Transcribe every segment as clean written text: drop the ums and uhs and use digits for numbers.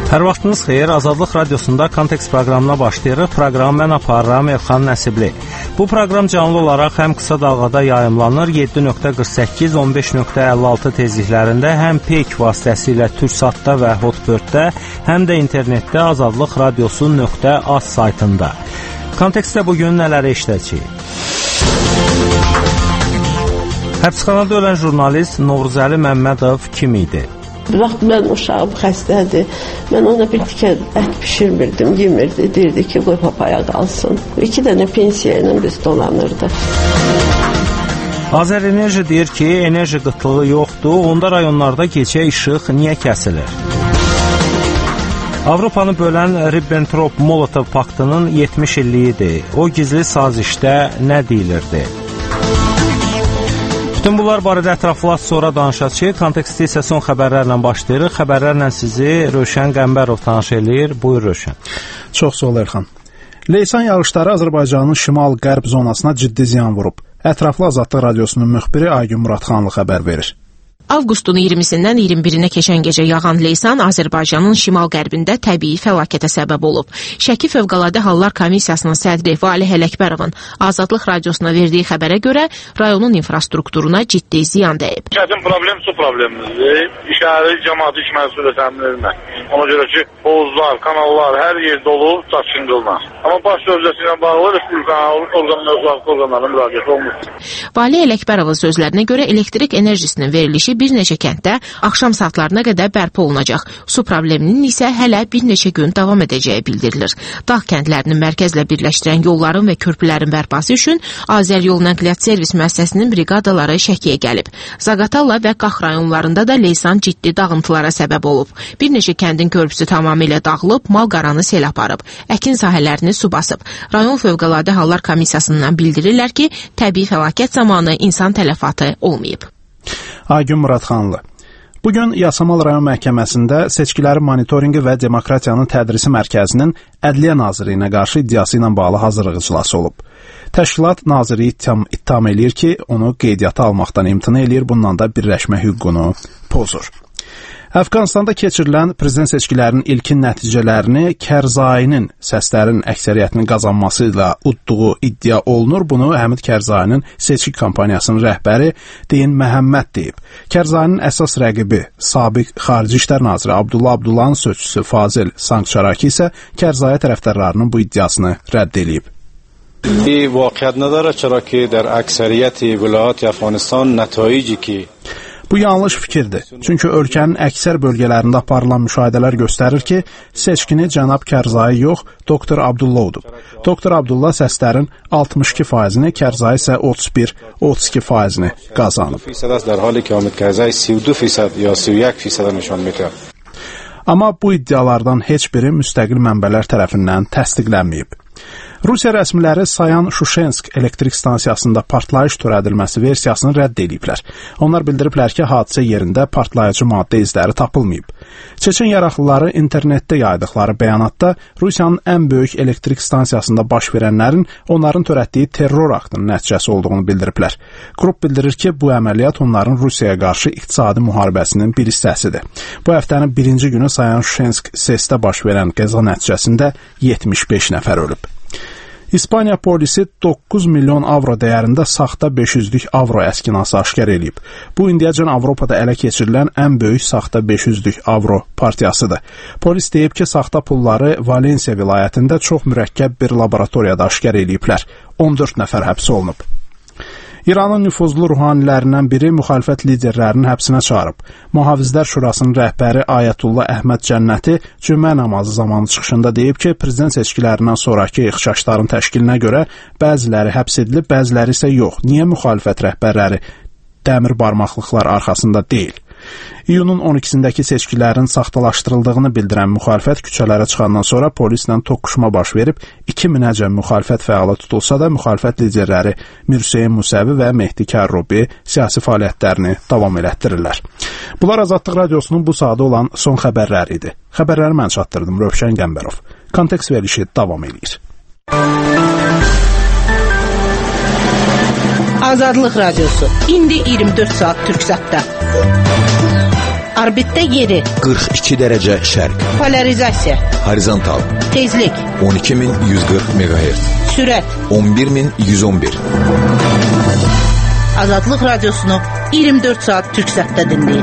Hər vaxtınız xeyir, Azadlıq Radiosunda Kontekst proqramına başlayırıq. Proqramı mən aparıram Elxan Nəsibli. Bu proqram canlı olaraq həm qısa dalğada yayımlanır, 7.48, 15.56 tezliklərində, həm PEK vasitəsilə Türksatda və Hotbirddə, həm də internetdə azadlıqradiosu.az saytında. Kontekstdə bugün nələri işləyəcəyik? Həbsxanada ölən jurnalist Novruzəli Məmmədov kim idi? Bir vaxt mən uşağım xəstədir. Mən ona bir tikə ət pişirmirdim, yemirdi. Deyirdi ki, qoy papaya qalsın. 2 dənə pensiya ilə biz dolanırdıq. Azərenerji deyir ki, enerji qıtlığı yoxdur. Onda rayonlarda gecə işıq niyə kəsilir? Avropanı bölən Ribbentrop-Molotov paktının 70 illiyidir. O gizli sazişdə nə deyilirdi? Bütün bunlar barədə ətraflı sonra danışacağıq. Kontekstdə isə son xəbərlərlə başlayırıq. Xəbərlərlə sizi Rövşən Qəmbərov tanış eləyir. Buyur Rövşən. Çox sağ ol Erxan. Leysan yağışları Azərbaycanın şimal-qərb zonasına ciddi ziyan vurub. Ətraflı Azadlıq Radiosunun müxbiri Aygün Muradxanlı xəbər verir. Avqustun 20-dən 21-nə keçən gecə yağan leysan Azərbaycanın şimal-qərbində təbii fəlakətə səbəb olub. Şəki Fövqəladə Hallar Komissiyasının sədri Valeh Ələkbərovun Azadlıq Radiosuna verdiyi xəbərə görə rayonun infrastrukturuna ciddi ziyan dəyib. Çətin problem su problemimizdir. İşəhəri cəmaatı içməli su da təmin edilmək. Ona görə ki, hovuzlar, kanallar hər yer dolu, daşqın qılınar. Amma baş dövləti ilə bağlı orqanlarına müraciət olunur. Valeh Ələkbərovun sözlərinə görə elektrik enerjisinin verilişi bir neçə kənddə axşam saatlarına qədər bərpa olunacaq. Su probleminin isə hələ bir neçə gün davam edəcəyi bildirilir. Dağ kəndlərinin mərkəzlə birləşdirən yolların və körpülərin bərpası üçün Azəryol Nəqliyyat Servis müəssisəsinin briqadaları Şəkiyə gəlib. Zaqatala və Qax rayonlarında da leysan ciddi dağıntılara səbəb olub. Bir neçə kəndin körpüsü tamamilə dağılıb, mal-qaranı sel aparıb. Əkin sahələrini su basıb. Rayon Fövqəladə Hallar Komissiyasından bildirirlər ki, təbii fəlakət zamanı insan tələfatı olmayıb. Aygün Muradxanlı. Bugün Yasamal rayon məhkəməsində seçkilərin monitorinqi və demokratiyanın tədrisi mərkəzinin Ədliyyə Nazirliyinə qarşı iddiası ilə bağlı hazırlıq iclası olub. Təşkilat naziri ittiham eləyir ki, onu qeydiyyata almaqdan imtina eləyir, bundan da birləşmə hüququnu pozur. Əfqanistanda keçirilən prezident seçkilərinin ilkin nəticələrini Kərzayinin səslərin əksəriyyətinin qazanması ilə udduğu iddia olunur. Bunu Həmid Kərzayinin seçki kampaniyasının rəhbəri Deyin Məhəmməd deyib. Kərzayinin əsas rəqibi sabiq Xarici İşlər naziri Abdullah Abdullahın sözçüsü Fazil Sanqçaraki isə Kərzaya tərəfdarlarının bu iddiasını rədd edib. واقعیت نداره چرا که در اکثریت ولایات افغانستان نتایجی که Bu yanlış fikirdir. Çünki ölkənin əksər bölgələrində aparılan müşahidələr göstərir ki, seçkini cənab Kərzai yox, doktor Abdullah udub. Doktor Abdullah səslərin 62%-ni, Kərzai isə 31-32%-ni qazanıb. Amma bu iddialardan heç biri müstəqil mənbələr tərəfindən təsdiqlənməyib. Rusiya rəsmiləri Sayan Şuşensk elektrik stansiyasında partlayış törədilməsi versiyasını rədd ediblər. Onlar bildiriblər ki, hadisə yerində partlayıcı maddə izləri tapılmayıb. Çeçen yaraqlıları internetdə yaydıqları bəyanatda Rusiyanın ən böyük elektrik stansiyasında baş verənlərin onların törətdiyi terror aktının nəticəsi olduğunu bildiriblər. Qrup bildirir ki, bu əməliyyat onların Rusiyaya qarşı iqtisadi müharibəsinin bir hissəsidir. Bu həftənin birinci günü Sayan Şuşensk SES-də baş verən qəza nəticəsində 75 nəfər ölüb. İspaniya polisi 9 milyon avro dəyərində saxta 500'lük avro əskinası aşkar edib. Bu indiyəcən Avropada ələ keçirilən ən böyük saxta 500'lük avro partiyasıdır. Polis deyib ki, saxta pulları Valensiya vilayətində çox mürəkkəb bir laboratoriyada aşkar ediblər. 14 nəfər həbs olunub. İranın nüfuzlu ruhanilərindən biri müxalifət liderlərinin həbsinə çağırıb. Mühafizlər Şurasının rəhbəri Ayətullah Əhməd Cənnəti cümə namazı zamanı çıxışında deyib ki, prezident seçkilərindən sonraki ixşaşların təşkilinə görə bəziləri həbs edilib, bəziləri isə yox. Niyə müxalifət rəhbərləri dəmir barmaqlıqlar arxasında deyil? İyunun 12-sindəki seçkilərin saxtalaşdırıldığını bildirən müxalifət küçələrə çıxandan sonra polislə toqquşma baş verib, 2000-əcən müxalifət fəalı tutulsa da müxalifət liderləri Mirsəyin Musəvi və Mehdi Kərrubi siyasi fəaliyyətlərini davam elətdirirlər. Bunlar Azadlıq Radiosunun bu saatda olan son xəbərləri idi. Xəbərləri mən çatdırdım, Rövşən Qəmbərov. Kontekst verilişi davam edir. Azadlıq Radiosu. İndi 24 saat Türksatda. Orbitdə yeri. 42 dərəcə şərq. Polarizasiya. Horizontal. Tezlik. 12140 MHz. Sürət. 11111. Azadlıq radiosunu 24 saat Türksatda dinləyin.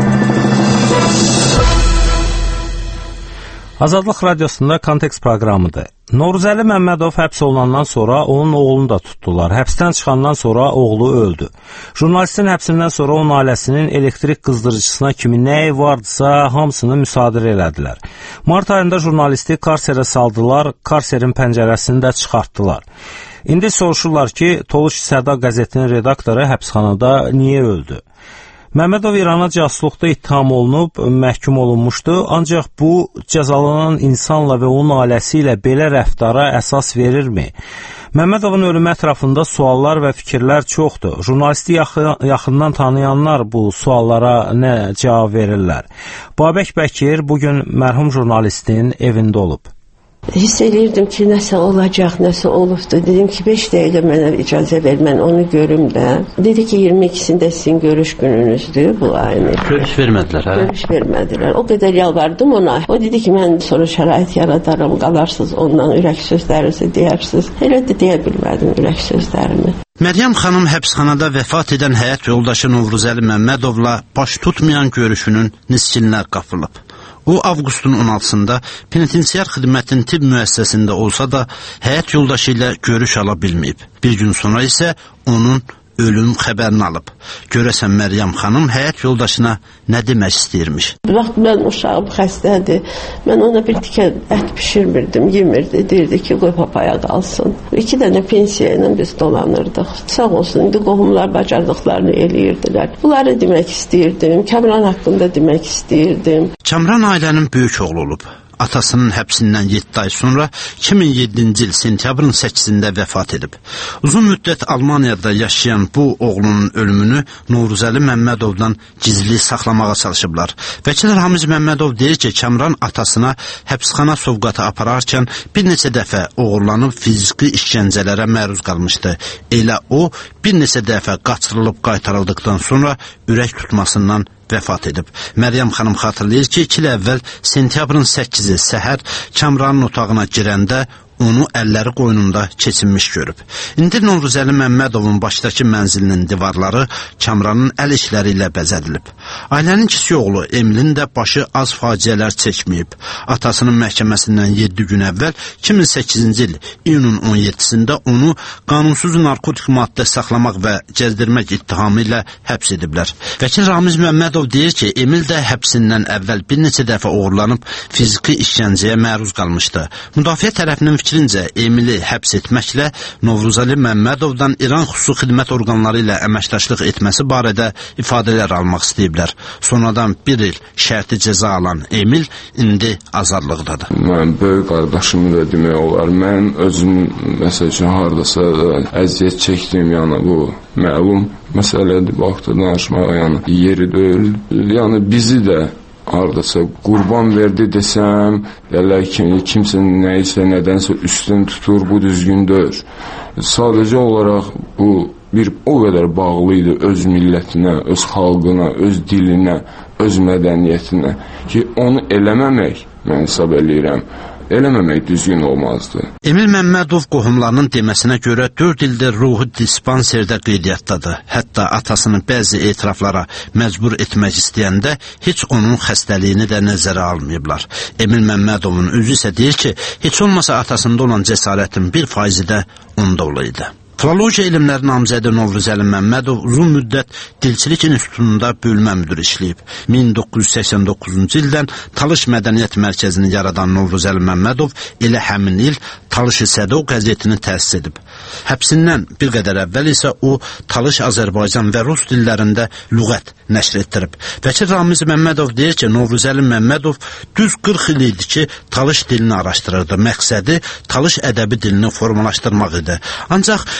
Azadlıq radiosunda Kontekst proqramıdır. Novruzəli Məmmədov həbs olunandan sonra onun oğlunu da tutdular. Həbsdən çıxandan sonra oğlu öldü. Jurnalistin həbsindən sonra onun ailəsinin elektrik qızdırıcısına kimi nəyi vardısa hamısını müsadirə elədilər. Mart ayında jurnalisti karserə saldılar, karserin pəncərəsini də çıxartdılar. İndi soruşurlar ki, Toluş Səda qəzetinin redaktoru həbsxanada niyə öldü? Məmmədov İrana casusluqda ittiham olunub, məhkum olunmuşdu, ancaq bu cəzalanan insanla və onun ailəsi ilə belə rəftara əsas verirmi? Məmmədovun ölümü ətrafında suallar və fikirlər çoxdur. Jurnalisti yaxından tanıyanlar bu suallara nə cavab verirlər? Babək Bəkir bugün mərhum jurnalistin evində olub. Hiss edirdim ki, nəsə olacaq, nəsə olubdu. Dedim ki, 5 dəqiqə mənə icazə ver, mən onu görüm də. Dedi ki, 22-sində sizin görüş gününüzdür bu ayını. Görüş vermədilər, hə? Görüş vermədilər. O qədər yalvardım ona. O dedi ki, mən sonra şərait yaradarım, qalarsınız ondan, ürək sözlərinizi deyərsiniz. Elə də deyə bilmədim ürək sözlərimi. Məryəm xanım həbsxanada vəfat edən həyat yoldaşı Novruzəli Məmmədovla baş tutmayan görüşünün nisçilinə qapılıb. O, avqustun 16-sında penitensiar xidmətin tibb müəssisəsində olsa da, həyat yoldaşı ilə görüş ala bilməyib. Bir gün sonra isə onun ölüm xəbərini alıb. Görəsən Məryəm xanım həyat yoldaşına nə demək istəyirmiş? Vaxt mən uşağım xəstədir. Mən ona bir tikə ət pişirmirdim, yemirdi. Deyirdi ki, qoy papaya qalsın. 2 dənə pensiya ilə biz dolanırdıq. Sağ olsun, indi qohumlar bacardıqlarını eləyirdilər. Bunları demək istəyirdim. Kamran haqqında demək istəyirdim. Kamran ailənin böyük oğlu olub. Atasının həbsindən 7 ay sonra 2007-ci il sentyabrın 8-də vəfat edib. Uzun müddət Almaniyada yaşayan bu oğlunun ölümünü Novruzəli Məmmədovdan gizli saxlamağa çalışıblar. Vəkil Ramiz Məmmədov deyir ki, Kamran atasına həbsxana sovqatı apararkən bir neçə dəfə oğurlanıb fiziki işgəncələrə məruz qalmışdı. Elə o, bir neçə dəfə qaçırılıb qaytarıldıqdan sonra ürək tutmasından vəfat edib. Məryəm xanım xatırlayır ki, 2 il əvvəl sentyabrın 8-i səhər Kamranın otağına girəndə onu əlləri qoynunda keçinmiş görüb. İndi Novruzəli Məmmədovun başdakı mənzilinin divarları Kamranın əl işləri ilə bəzədilib. Ailənin kiçik oğlu Emilin də başı az faciələr çəkməyib. Atasının məhkəməsindən 7 gün əvvəl 2008-ci il iyunun 17-sində onu qanunsuz narkotik maddə saxlamaq və gəzdirmək ittihamı ilə həbs ediblər. Vəkil Ramiz Məmmədov deyir ki, Emil də həbsindən əvvəl bir neçə dəfə uğurlanıb fiziki işgəncəyə məruz qalmışdı. Müdafiə tərəfinin fikrincə Emili həbs etməklə Novruzəli Məmmədovdan İran xüsusi xidmət orqanları ilə əməkdaşlıq etməsi barədə ifadələr almaq istəyiblər. Sonradan 1 il şərti cəza alan Emil indi azadlıqdadır. Mən böyük qardaşımı da demək olar. Mən özüm məsələn hardasa əziyyət çəkdim, yəni bu məlum məsələdir, vaxtı danışmağa yəni yeri deyil. Yəni bizi də hardasa qurban verdi desəm, deyirlər ki, kimsə nəyisə, nədənsə üstün tutur, bu düzgün deyil. Sadəcə olaraq bu bir o qədər bağlı idi öz millətinə, öz xalqına, öz dilinə, öz mədəniyyətinə ki, onu eləməmək, mən hesab eləyirəm, eləməmək düzgün olmazdı. Emil Məmmədov qohumlarının deməsinə görə 4 ildir ruhi dispanserdə qeydiyyatdadır. Hətta atasının bəzi etiraflara məcbur etmək istəyəndə heç onun xəstəliyini də nəzərə almayıblar. Emil Məmmədovun özü isə deyir ki, heç olmasa atasında olan cəsarətin 1% də onda olaydı. Filologiya elmləri namizədi Novruzəli Məmmədov uzun müddət Dilçilik İnstitutunda bölmə müdiri işləyib. 1989-cu ildən Talış Mədəniyyət Mərkəzini yaradan Novruzəli Məmmədov elə həmin il Talış Sədo qəzetini təsis edib. Həbsindən bir qədər əvvəl isə o Talış Azərbaycan və Rus dillərində lüğət nəşr etdirib. Vəkil Ramiz Məmmədov deyir ki, Novruzəli Məmmədov düz 40 il idi ki, Talış dilini araşdırırdı. Məqsədi Talış ədəbi dilini formalaşdırmaq idi. Ancaq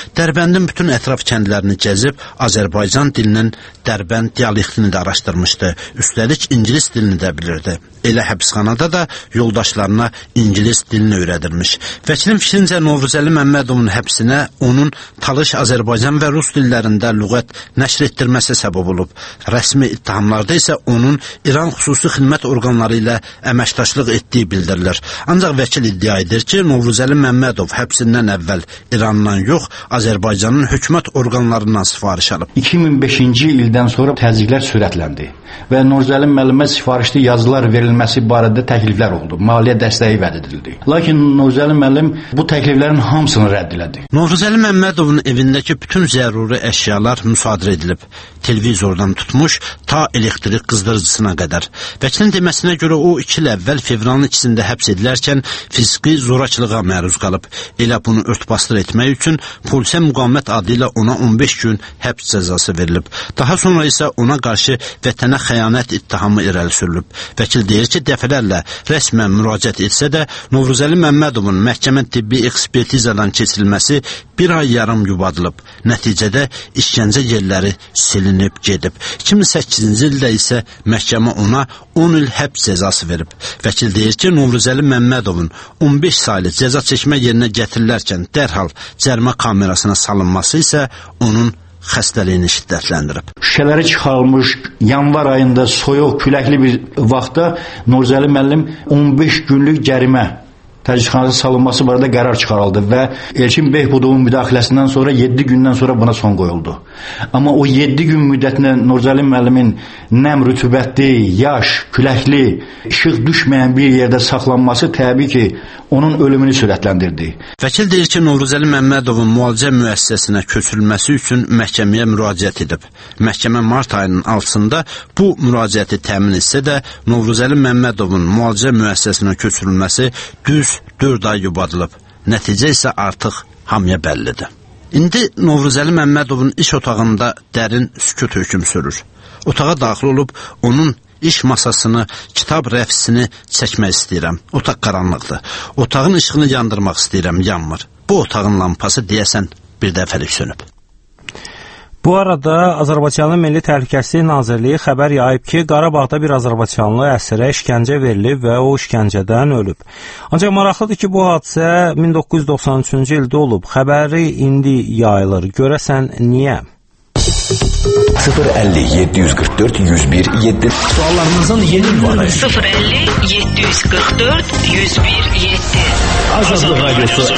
Dərbəndin bütün ətraf kəndlərini gəzib Azərbaycan dilinin Dərbənd dialektini də araşdırmışdı. Üstəlik ingilis dilini də bilirdi. Elə həbsxanada da yoldaşlarına ingilis dilini öyrədirmiş. Vəkilin fikrincə Novruzəli Məmmədovun həbsinə onun Talış Azərbaycan və Rus dillərində lüğət nəşr etdirməsi səbəb olub. Rəsmi ittihamlarda isə onun İran xüsusi xidmət orqanları ilə əməkdaşlıq etdiyi bildirilir. Ancaq vəkil iddia edir ki, Novruzəli Məmmədov həbsindən əvvəl İrandan yox, Azərbaycanın hökumət orqanlarından sifariş alıb. 2005-ci ildən sonra təzyiqlər sürətləndi və Novruzəli müəllimə sifarişli yazılar verilməsi barədə təkliflər oldu. Maliyyə dəstəyi vəd edildi. Lakin Novruzəli müəllim bu təkliflərin hamısını rədd elədi. Novruzəli Məmmədovun evindəki bütün zəruri əşyalar müsadirə edilib. Televizordan tutmuş ta elektrik qızdırıcısına qədər. Vəkilin deməsinə görə o 2 il əvvəl fevralın 2-sində həbs edilərkən fiziki zorakılığa məruz qalıb. Elə bunu örtbasdır etmək üçün polisə müqavimət adı ilə ona 15 gün həbs cəzası verilib. Daha sonra isə ona qarşı vətənə xəyanət ittihamı irəli sürülüb. Vəkil deyir ki, dəfələrlə rəsmən müraciət etsə də Novruzəli Məmmədovun məhkəmə tibbi ekspertizadan keçirilməsi 1 ay yarım yubadılıb. Nəticədə işgəncə yerləri silinib gedib. 2008-ci ildə isə məhkəmə ona 10 il həbs cəzası verib. Vəkil deyir ki, Novruzəli Məmmədovun 15 saylı cəza çəkmə yerinə gətirilərkən dərhal cərimə kamerasına salınması isə onun xəstəliyini şiddətləndirib. Şüşələri çıxarılmış yanvar ayında soyuq, küləkli bir vaxtda Novruzəli müəllim 15 günlük cərimə təcridxanası salınması barədə qərar çıxarıldı və Elçin Behbudovun müdaxiləsindən sonra 7 gündən sonra buna son qoyuldu. Amma o 7 gün müddətində Novruzəli müəllimin nəm rütubətli, yaş, küləkli, işıq düşməyən bir yerdə saxlanması təbii ki, onun ölümünü sürətləndirdi. Vəkil deyir ki, Novruzəli Məmmədovun müalicə müəssisəsinə köçürülməsi üçün məhkəməyə müraciət edib. Məhkəmə mart ayının 6-sında bu müraciəti təmin etsə də, Novruzəli Məmmədovun müalicə müəssisəsinə köçürülməsi düz 4 ay yubadılıb. Nəticə isə artıq hamıya bəllidir. İndi Novruzəli Məmmədovun iş otağında dərin sükut hökm sürür. Otağa daxil olub onun iş masasını, kitab rəfsini çəkmək istəyirəm. Otaq qaranlıqdır. Otağın işığını yandırmaq istəyirəm, yanmır. Bu otağın lampası deyəsən bir dəfəlik sönüb. Bu arada Azərbaycanın Milli Təhlükəsizlik Nazirliyi xəbər yayıb ki, Qarabağda bir azərbaycanlı əsirə işgəncə verilib və o işgəncədən ölüb. Ancaq maraqlıdır ki, bu hadisə 1993-cü ildə olub. Xəbəri indi yayılır. Görəsən niyə? 050 744 101 7 Suallarınızın yeni ünvanı 050 744 101 7 Azadlıq Radyosu.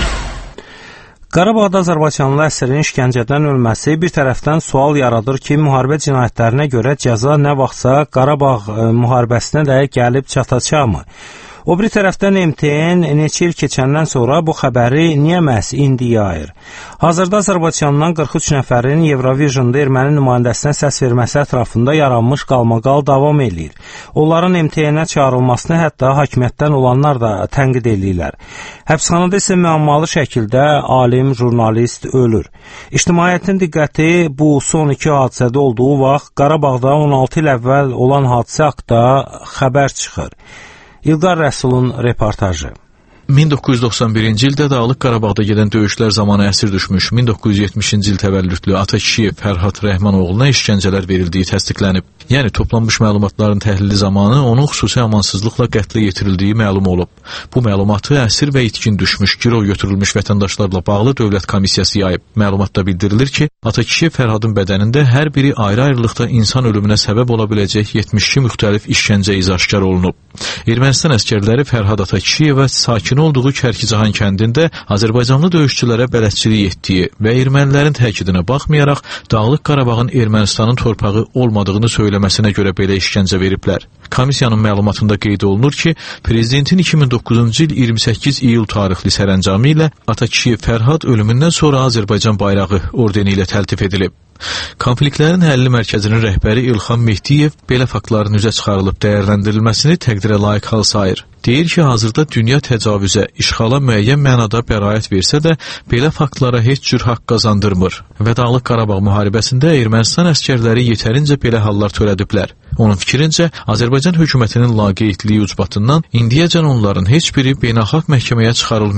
Qarabağda azərbaycanlı əsərin işgəncədən ölməsi bir tərəfdən sual yaradır ki, müharibə cinayətlərinə görə cəza nə vaxtsa Qarabağ müharibəsinə də gəlib çatacaqmı? O bir tərəfdən MTN neçə il keçəndən sonra bu xəbəri niyə məhz indi yayır? Hazırda Azərbaycandan 43 nəfərin Eurovision'da erməni nümayəndəsinə səs verməsi ətrafında yaranmış qalmaqal davam edir. Onların MTN-ə çağırılmasını hətta hakimiyyətdən olanlar da tənqid edirlər. Həbsxanada isə müəmmalı şəkildə alim, jurnalist ölür. İctimaiyyətin diqqəti bu son 2 hadisədə olduğu vaxt Qarabağda 16 il əvvəl olan hadisə haqqında xəbər çıxır. İlqar Rəsulun reportajı. 1991-ci ildə Dağlıq Qarabağda gedən döyüşlər zamanı əsir düşmüş 1970-ci il təvəllüdlü Atakişiyev Fərhad Rəhmanoğluna işgəncələr verildiyi təsdiqlənib. Yəni toplanmış məlumatların təhlili zamanı onun xüsusi amansızlıqla qətlə yetirildiyi məlum olub. Bu məlumatı əsir və itkin düşmüş, girov götürülmüş vətəndaşlarla bağlı dövlət komissiyası yayıb. Məlumatda bildirilir ki, Atakişiyev Fərhadın bədənində hər biri ayrı-ayrılıqda insan ölümünə səbəb ola biləcək 72 müxtəlif işgəncə izi aşkar olunub. Ermənistan əskərləri Fərhad Atakişiyevə sakin olduğu Kərkicahan kəndində Azərbaycanlı döyüşçülərə bələdçilik etdiyi və ermənilərin təkidinə baxmayaraq Dağlıq Qarabağın Ermənistanın torpağı olmadığını söyləməsinə görə belə işgəncə veriblər. Komissiyanın məlumatında qeyd olunur ki, Prezidentin 2009-cu il 28 iyul tarixli sərəncamı ilə Atakişiyev Fərhad ölümündən sonra Azərbaycan bayrağı ordeni ilə təltif edilib. Konfliktlərin həlli mərkəzinin rəhbəri İlxan Mehdiyev belə faktların üzə çıxarılıb dəyərləndirilməsini təqdirə layiq hal sayır. Deyir ki, hazırda dünya təcavüzə, işğala müəyyən mənada bəraət versə də, belə faktlara heç cür haqq qazandırmır və Dağlıq Qarabağ müharibəsində Ermənistan əskərləri yetərincə belə hallar törədiblər. Onun fikrincə, Azərbaycan hökumətinin laqeydliyi ucbatından indiyəcən onların heç biri beynəlxalq məhkəməyə çıxarılmayıb.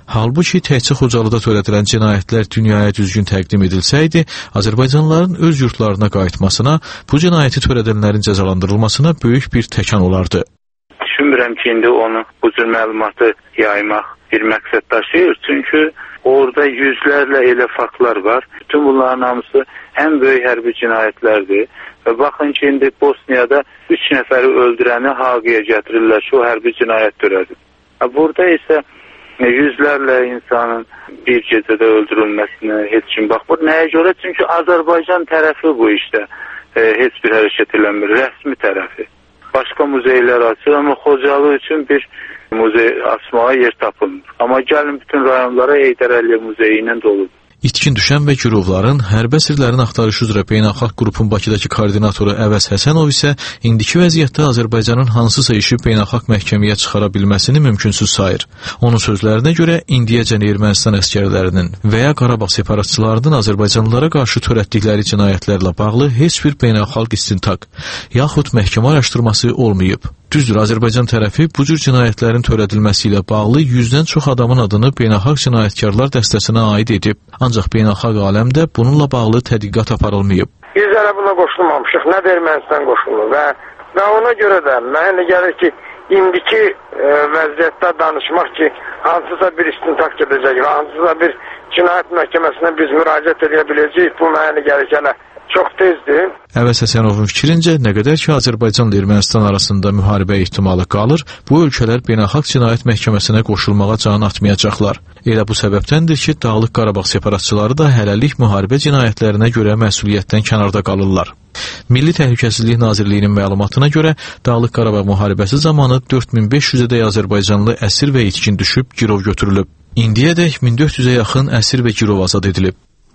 Halbuki təkcə Xocalıda törədilən cinayətlər dünyaya düzgün təqdim edilsəydi, azərbaycanlıların öz yurtlarına qayıtmasına, bu cinayəti törədənlərin cəzalandırılmasına böyük bir təkan olardı. Düşünmürəm ki, indi onu bu cür məlumatı yaymaq bir məqsəd daşıyır. Çünki orada yüzlərlə elə faktlar var. Bütün bunların hamısı ən böyük hərbi cinayətlərdir. Və baxın ki, indi Bosniyada 3 nəfəri öldürəni haqiyə gətirirlər ki, o hərbi cinayət törədir. Burada isə yüzlərlə insanın bir gecədə öldürülməsinə heç kim baxmır. Nəyə görə? Çünki Azərbaycan tərəfi bu işdə heç bir hərəkət eləmir, rəsmi tərəfi. Başqa muzeylər açır, amma Xocalı üçün bir muzey açmağa yer tapılmır. Amma gəlin bütün rayonlara Heydər Əliyev muzeyi ilə doludur. İtkin düşən və girovların hərbi əsirlərin axtarışı üzrə beynəlxalq qrupun Bakıdakı koordinatoru Əvəz Həsənov isə indiki vəziyyətdə Azərbaycanın hansısa işi beynəlxalq məhkəməyə çıxara bilməsini mümkünsüz sayır. Onun sözlərinə görə indiyəcən Ermənistan əsgərlərinin və ya Qarabağ separatçılarının Azərbaycanlılara qarşı törətdikləri cinayətlərlə bağlı heç bir beynəlxalq istintaq yaxud məhkəmə araşdırması olmayıb. Düzdür, Azərbaycan tərəfi bu cür cinayətlərin törədilməsi ilə bağlı 100-dən çox adamın adını beynəlxalq cinayətkarlar dəstəsinə aid edib. Ancaq beynəlxalq aləmdə bununla bağlı tədqiqat aparılmayıb. Biz hələ buna qoşulmamışıq, nə də Ermənistan qoşulur və ona görə də mənə gəlir ki, indiki vəziyyətdə danışmaq ki, hansısa bir istintaq gedəcək, hansısa bir cinayət məhkəməsinə biz müraciət edə biləcəyik, bu mənə gəlir ki, hələ çox tezdir. Əvəz Həsənovun fikrincə, nə qədər ki, Azərbaycanla Ermənistan arasında müharibə ehtimalı qalır, bu ölkələr beynəlxalq cinayət məhkəməsinə qoşulmağa can atmayacaqlar. Elə bu səbəbdəndir ki, Dağlıq Qarabağ separatçıları da hələlik müharibə cinayətlərinə görə məsuliyyətdən kənarda qalırlar. Milli Təhlükəsizlik Nazirliyinin məlumatına görə, Dağlıq Qarabağ müharibəsi zamanı 4500-ədək Azərbaycanlı əsir və itkin düşüb, girov götürülüb. İndiyədək 1400-ə yaxın əsir və girov azad edilib.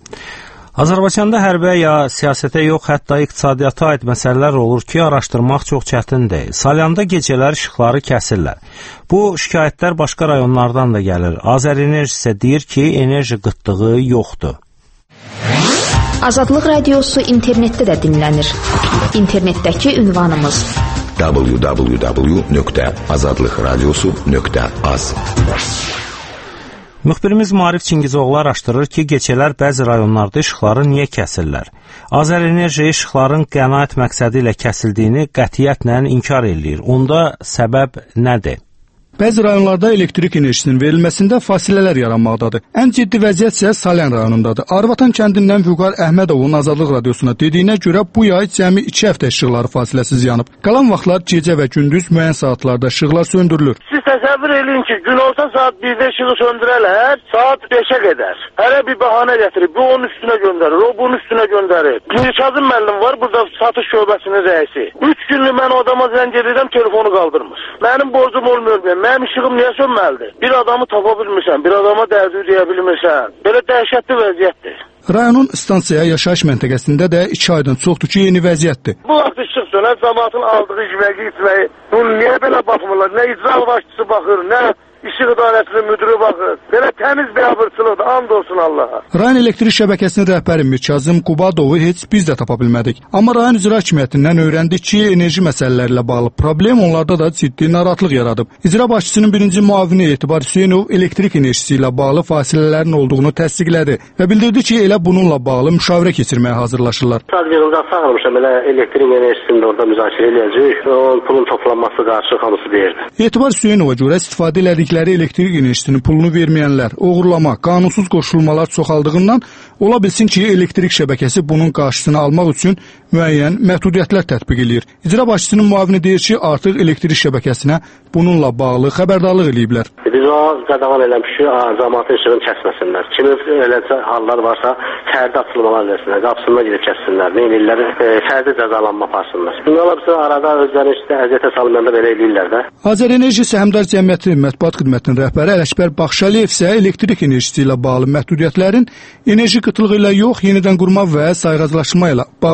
Azərbaycanda hərbə ya siyasətə yox, hətta iqtisadiyyata aid məsələlər olur ki, araşdırmaq çox çətindir. Salyanda gecələr işıqları kəsirlər. Bu şikayətlər başqa rayonlardan da gəlir. Azərenerji isə deyir ki, enerji qıtlığı yoxdur. Azadlıq Radiosu internetdə də dinlənir. İnternetdəki ünvanımız www.azadlıqradiosu.az. Müxbirimiz Maarif Çingizoğlu araşdırır ki, gecələr bəzi rayonlarda işıqları niyə kəsirlər? Azərenerji işıqların qənaət məqsədi ilə kəsildiyini qətiyyətlə inkar eləyir. Onda səbəb nədir? Bəzi rayonlarda elektrik enerjisinin verilməsində fasilələr yaranmaqdadır. Ən ciddi vəziyyət isə Salyan rayonundadır. Arvatan kəndindən Vüqar Əhmədovun Azadlıq Radiosuna dediyinə görə bu yay cəmi 2 həftə işıqları fasiləsiz yanıb. Qalan vaxtlar gecə və gündüz müəyyən saatlarda işıqlar söndürülür. Siz təsəvvür edin ki, gün olsa saat 1-də işığı söndürərlər, saat 5-ə qədər. Hərə bir bəhanə gətirib, bu onun üstünə göndərir, o bunun üstünə göndərir. Kazım müəllim var, burada satış şöbəsinin rəisi. 3 günlük mən o adama zəng edirəm, telefonu qaldırmır. Mənim borcum olmuyor, mənim işığım niyə sönməlidir? Bir adamı tapa bilmirsən, bir adama dərdi deyə bilmirsən. Belə dəhşətli vəziyyətdir. Rayonun stansiyaya yaşayış məntəqəsində də 2 aydan çoxdur ki, yeni vəziyyətdir. Bu vaxt işıq sönər, cəmaatın aldığı yeməyi içməyi, bunu niyə belə baxmırlar? Nə icra başçısı baxır, nə İşıq İdarəsinin müdürü baxır. Belə təmiz bir abırçılıqdır, and olsun Allaha. Rayon elektrik şəbəkəsinin rəhbəri Mirkazım Qubadovu heç biz də tapa bilmədik. Amma rayon icra hakimiyyətindən öyrəndik ki, enerji məsələləri ilə bağlı problem onlarda da ciddi narahatlıq yaradıb. İcra başçısının birinci müavini Etibar Hüseynov elektrik enerjisi ilə bağlı fasilələrin olduğunu təsdiqlədi və bildirdi ki, elə bununla bağlı müşavirə keçirməyə hazırlaşırlar. Tədbirində sağlamışam, elə elektrik enerjisini də orada müzakirə edəcək. O pulun toplanması qarşı hamısı deyirdi. Etibar Hüseynova görə istifadə elədik elektrik enerjisinin pulunu verməyənlər, oğurlama, qanunsuz qoşulmalar çoxaldığından ola bilsin ki, elektrik şəbəkəsi bunun qarşısını almaq üçün müəyyən məhdudiyyətlər tətbiq edir. İcra başçısının müavini deyir ki, artıq elektrik şəbəkəsinə bununla bağlı xəbərdarlıq eləyiblər. Biz o qadağan eləmiş ki, cəmaatın işığını kəsməsinlər. Kimin eləcə hallar varsa, fərdi açılmalar eləsinlər, qapısından gedib kəssinlər, nə eləyirlər, fərdi cəzalanma aparsınlar. Bunlarla bizə arada özlərini işte əziyyətə salmayanda belə eləyirlər də. Azərenerji Səhmdar Cəmiyyəti Mətbuat Xidmətinin rəhbəri Ələkbər Baxşəliyev isə elektrik enerjisi ilə bağlı məhdudiyyətlərin enerji qıtlığı ilə yox, yenidən qurma və sayğaclaşma ilə bağlı olduğunu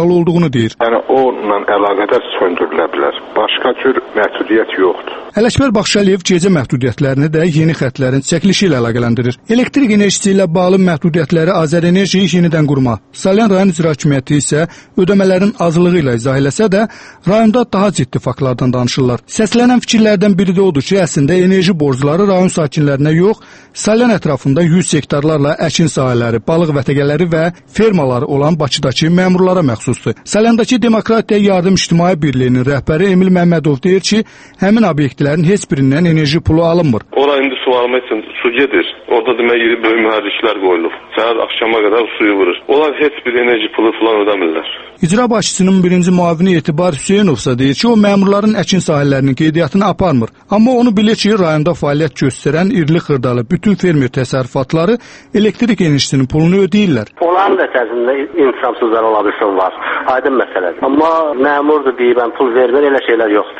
bunu deyir. Yəni onunla əlaqədar söndürülə bilər. Başqa cür məhdudiyyət yoxdur. Ələkbər Baxşəliyev gecə məhdudiyyətlərini də yeni xətlərin çəkilişi ilə əlaqələndirir. Elektrik enerjisi ilə bağlı məhdudiyyətləri Azərenerji yenidən qurma. Salyan rayon icra hakimiyyəti isə ödəmələrin azlığı ilə izah eləsə də, rayonda daha ciddi faktlardan danışırlar. Səslənən fikirlərdən biri də odur ki, əslində enerji borcları rayon sakinlərinə yox, Salyan ətrafında 100 hektarlarla əkin sahələri, balıq vətəgələri və fermaları olan Bakıdakı məmurlara məxsusdur. Salyandakı Demokratiya Yardım İctimai Birliyinin rəhbəri Emil Məmmədov deyir ki, həmin obyektlərin heç birindən enerji pulu alınmır. Ora indi suvarma üçün su gedir. Orada demək yeri böyük mühərriklər qoyulub. Səhər axşama qədər suyu vurur. Onlar heç bir enerji pulu falan ödəmirlər. İcra başçısının birinci müavini Etibar Hüseynovsa deyir ki, o məmurların əkin sahələrinin qeydiyyatını aparmır. Amma onu bilir ki, rayonda fəaliyyət göstərən irli xırdalı bütün fermer təsərrüfatları elektrik enerjisinin pulunu ödəyirlər. Onların nəticəsində insafsızlar ola bilsin var. Aydın məsələdir. Amma məmurdur deyibən pul vermir, elə şeylər yoxdur.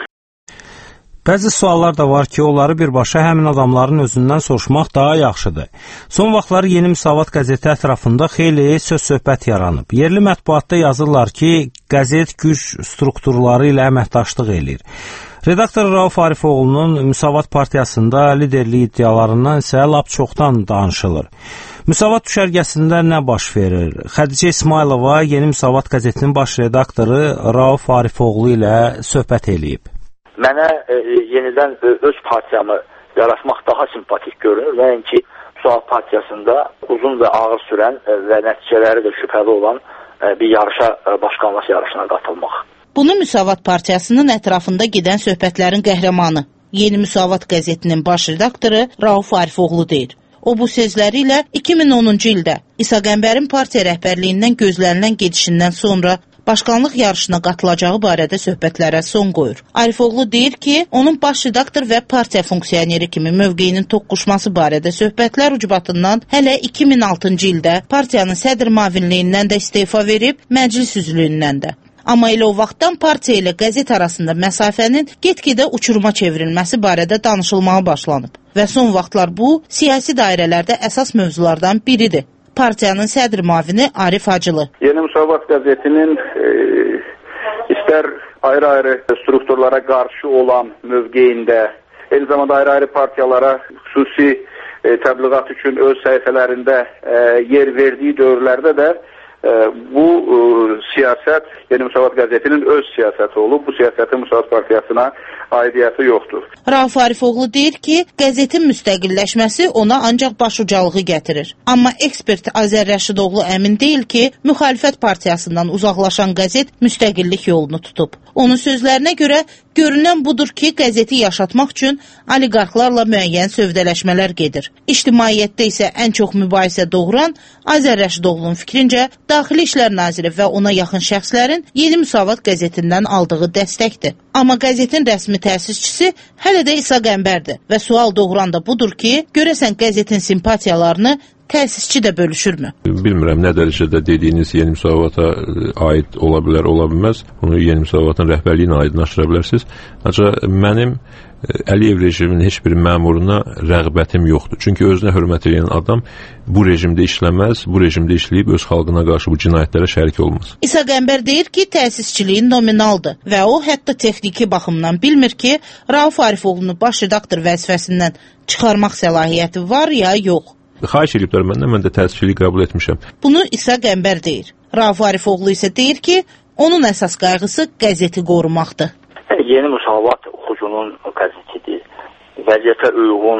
Bəzi suallar da var ki, onları birbaşa həmin adamların özündən soruşmaq daha yaxşıdır. Son vaxtlar Yeni Müsavat qəzeti ətrafında xeyli söz-söhbət yaranıb. Yerli mətbuatda yazırlar ki, qəzet güc strukturları ilə əməkdaşlıq eləyir. Redaktor Rauf Arifoğlu'nun Müsavat Partiyasında liderlik iddialarından isə lap çoxdan danışılır. Müsavat düşərgəsində nə baş verir? Xədicə İsmailova Yeni Müsavat qəzetinin baş redaktoru Rauf Arifoğlu ilə söhbət eləyib. Mənə yenidən öz partiyamı yaratmaq daha simpatik görünür. Nəinki Müsavat Partiyasında uzun və ağır sürən və nəticələri də şübhəli olan bir yarışa, başqanlıq yarışına qatılmaq. Bunu Müsavat Partiyasının ətrafında gedən söhbətlərin qəhrəmanı, Yeni Müsavat qəzetinin baş redaktoru Rauf Arifoğlu deyir. O bu sözləri ilə 2010-cu ildə İsa Qəmbərin partiya rəhbərliyindən gözlənilən gedişindən sonra başqanlıq yarışına qatılacağı barədə söhbətlərə son qoyur. Arifoğlu deyir ki, onun baş redaktor və partiya funksioneri kimi mövqeyinin toqquşması barədə söhbətlər ucbatından hələ 2006-cı ildə partiyanın sədr müavinliyindən də istefa verib, məclis üzvlüyündən də. Amma elə o vaxtdan partiya ilə qəzet arasında məsafənin get-gedə uçuruma çevrilməsi barədə danışılmağa başlanıb. Və son vaxtlar bu, siyasi dairələrdə əsas mövzulardan biridir. Partiyanın sədr müavini Arif Hacılı. Yeni Müsavat qəzetinin istər ayrı-ayrı strukturlara qarşı olan mövqeyində, eyni zamanda ayrı-ayrı partiyalara xüsusi təbliğat üçün öz səhifələrində yer verdiyi dövrlərdə də bu siyasət Yeni Müsavat qəzetinin öz siyasəti olub. Bu siyasətin Müsavat Partiyasına aidiyyəti yoxdur. Rauf Arifoğlu deyir ki, qəzetin müstəqilləşməsi ona ancaq başucalığı gətirir. Amma ekspert Azər Rəşidoğlu əmin deyil ki, müxalifət partiyasından uzaqlaşan qəzet müstəqillik yolunu tutub. Onun sözlərinə görə görünən budur ki, qəzeti yaşatmaq üçün oliqarxlarla müəyyən sövdələşmələr gedir. İctimaiyyətdə isə ən çox mübahisə doğuran Azər Rəşidoğlu'nun fikrincə Daxili İşlər Naziri və ona yaxın şəxslərin Yeni Müsavat qəzetindən aldığı dəstəkdir. Amma qəzetin rəsmi təsisçisi hələ də İsa Qəmbərdir və sual doğuran da budur ki, görəsən qəzetin simpatiyalarını təsisçi də bölüşürmü? Bilmirəm, nə dərəcədə dediyiniz Yeni Müsavata aid ola bilər, ola bilməz. Bunu Yeni Müsavatın rəhbərliyinə aydınlaşdıra bilərsiniz. Ancaq mənim Əliyev rejiminin heç bir məmuruna rəğbətim yoxdur. Çünki özünə hörmət edən adam bu rejimdə işləməz, bu rejimdə işləyib öz xalqına qarşı bu cinayətlərə şərik olmaz. İsa Qəmbər deyir ki, təsisçiliyin nominaldır və o hətta texniki baxımdan bilmir ki, Rauf Arifoğlu'nu baş redaktor vəzifəsindən çıxarmaq səlahiyyəti var ya yox. Xahiş ediblər məndən, mən də təsisçiliyi qəbul etmişəm. Bunu İsa Qəmbər deyir. Rauf Arifoğlu isə deyir ki, onun əsas qayğısı qəzeti qorumaqdır. Yeni Müsavat oxucunun qəzetidir. Vəziyyətə uyğun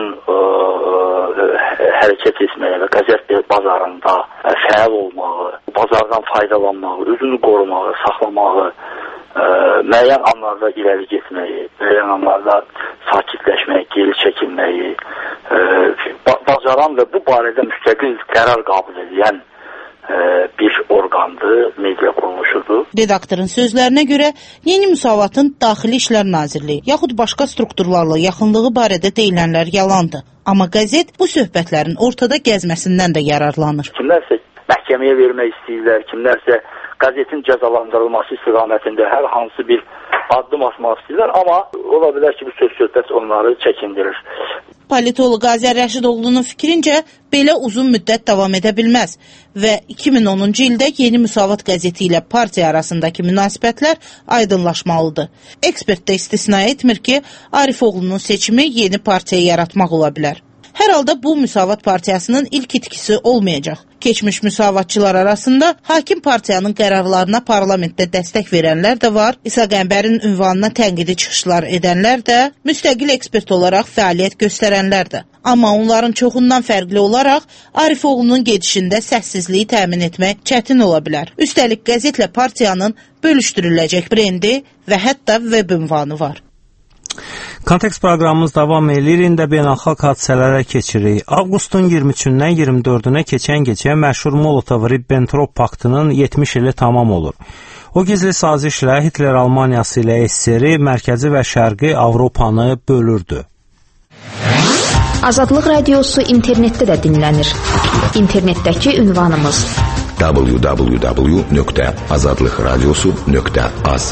hərəkət etməyə və qəzet bazarında fəal olmağı, bazardan faydalanmağı, özünü qorumağı, saxlamağı, müəyyən anlarda irəli getməyi, müəyyən anlarda sakitləşməyi, geri çəkilməyi bacaran və bu barədə müstəqil qərar qəbul edən bir orqandır, media quruluşudur. Redaktorun sözlərinə görə Yeni Müsavatın Daxili İşlər Nazirliyi yaxud başqa strukturlarla yaxınlığı barədə deyilənlər yalandır. Amma qəzet bu söhbətlərin ortada gəzməsindən də yararlanır. Kimlərsə məhkəməyə vermək istəyirlər, kimlərsə qəzetin cəzalandırılması istiqamətində hər hansı bir addım atmaq istəyirlər, amma ola bilər ki, bu söz-söhbət onları çəkindirir. Politoloq Azər Rəşidoğlu'nun fikrincə belə uzun müddət davam edə bilməz və 2010-cu ildə Yeni Müsavat qəzeti ilə partiya arasındakı münasibətlər aydınlaşmalıdır. Ekspert də istisna etmir ki, Arifoğlu'nun seçimi yeni partiya yaratmaq ola bilər. Hər halda bu Müsavat partiyasının ilk itkisi olmayacaq. Keçmiş müsavatçılar arasında hakim partiyanın qərarlarına parlamentdə dəstək verənlər də var, İsa Qəmbərin ünvanına tənqidi çıxışlar edənlər də, müstəqil ekspert olaraq fəaliyyət göstərənlər də. Amma onların çoxundan fərqli olaraq Arifoğlu'nun gedişində səssizliyi təmin etmək çətin ola bilər. Üstəlik qəzetlə partiyanın bölüşdürüləcək brendi və hətta veb ünvanı var. Kontekst proqramımız davam edir. İndi beynəlxalq hadisələrə keçirik. Avqustun 23-dən 24-nə keçən gecə məşhur Molotov-Ribbentrop paktının 70 ili tamam olur. O gizli sazişlə Hitler Almaniyası ilə SSR mərkəzi və şərqi Avropanı bölürdü. Azadlıq radiosu internetdə də dinlənir. İnternetdəki ünvanımız www.azadlıqradiosu.az.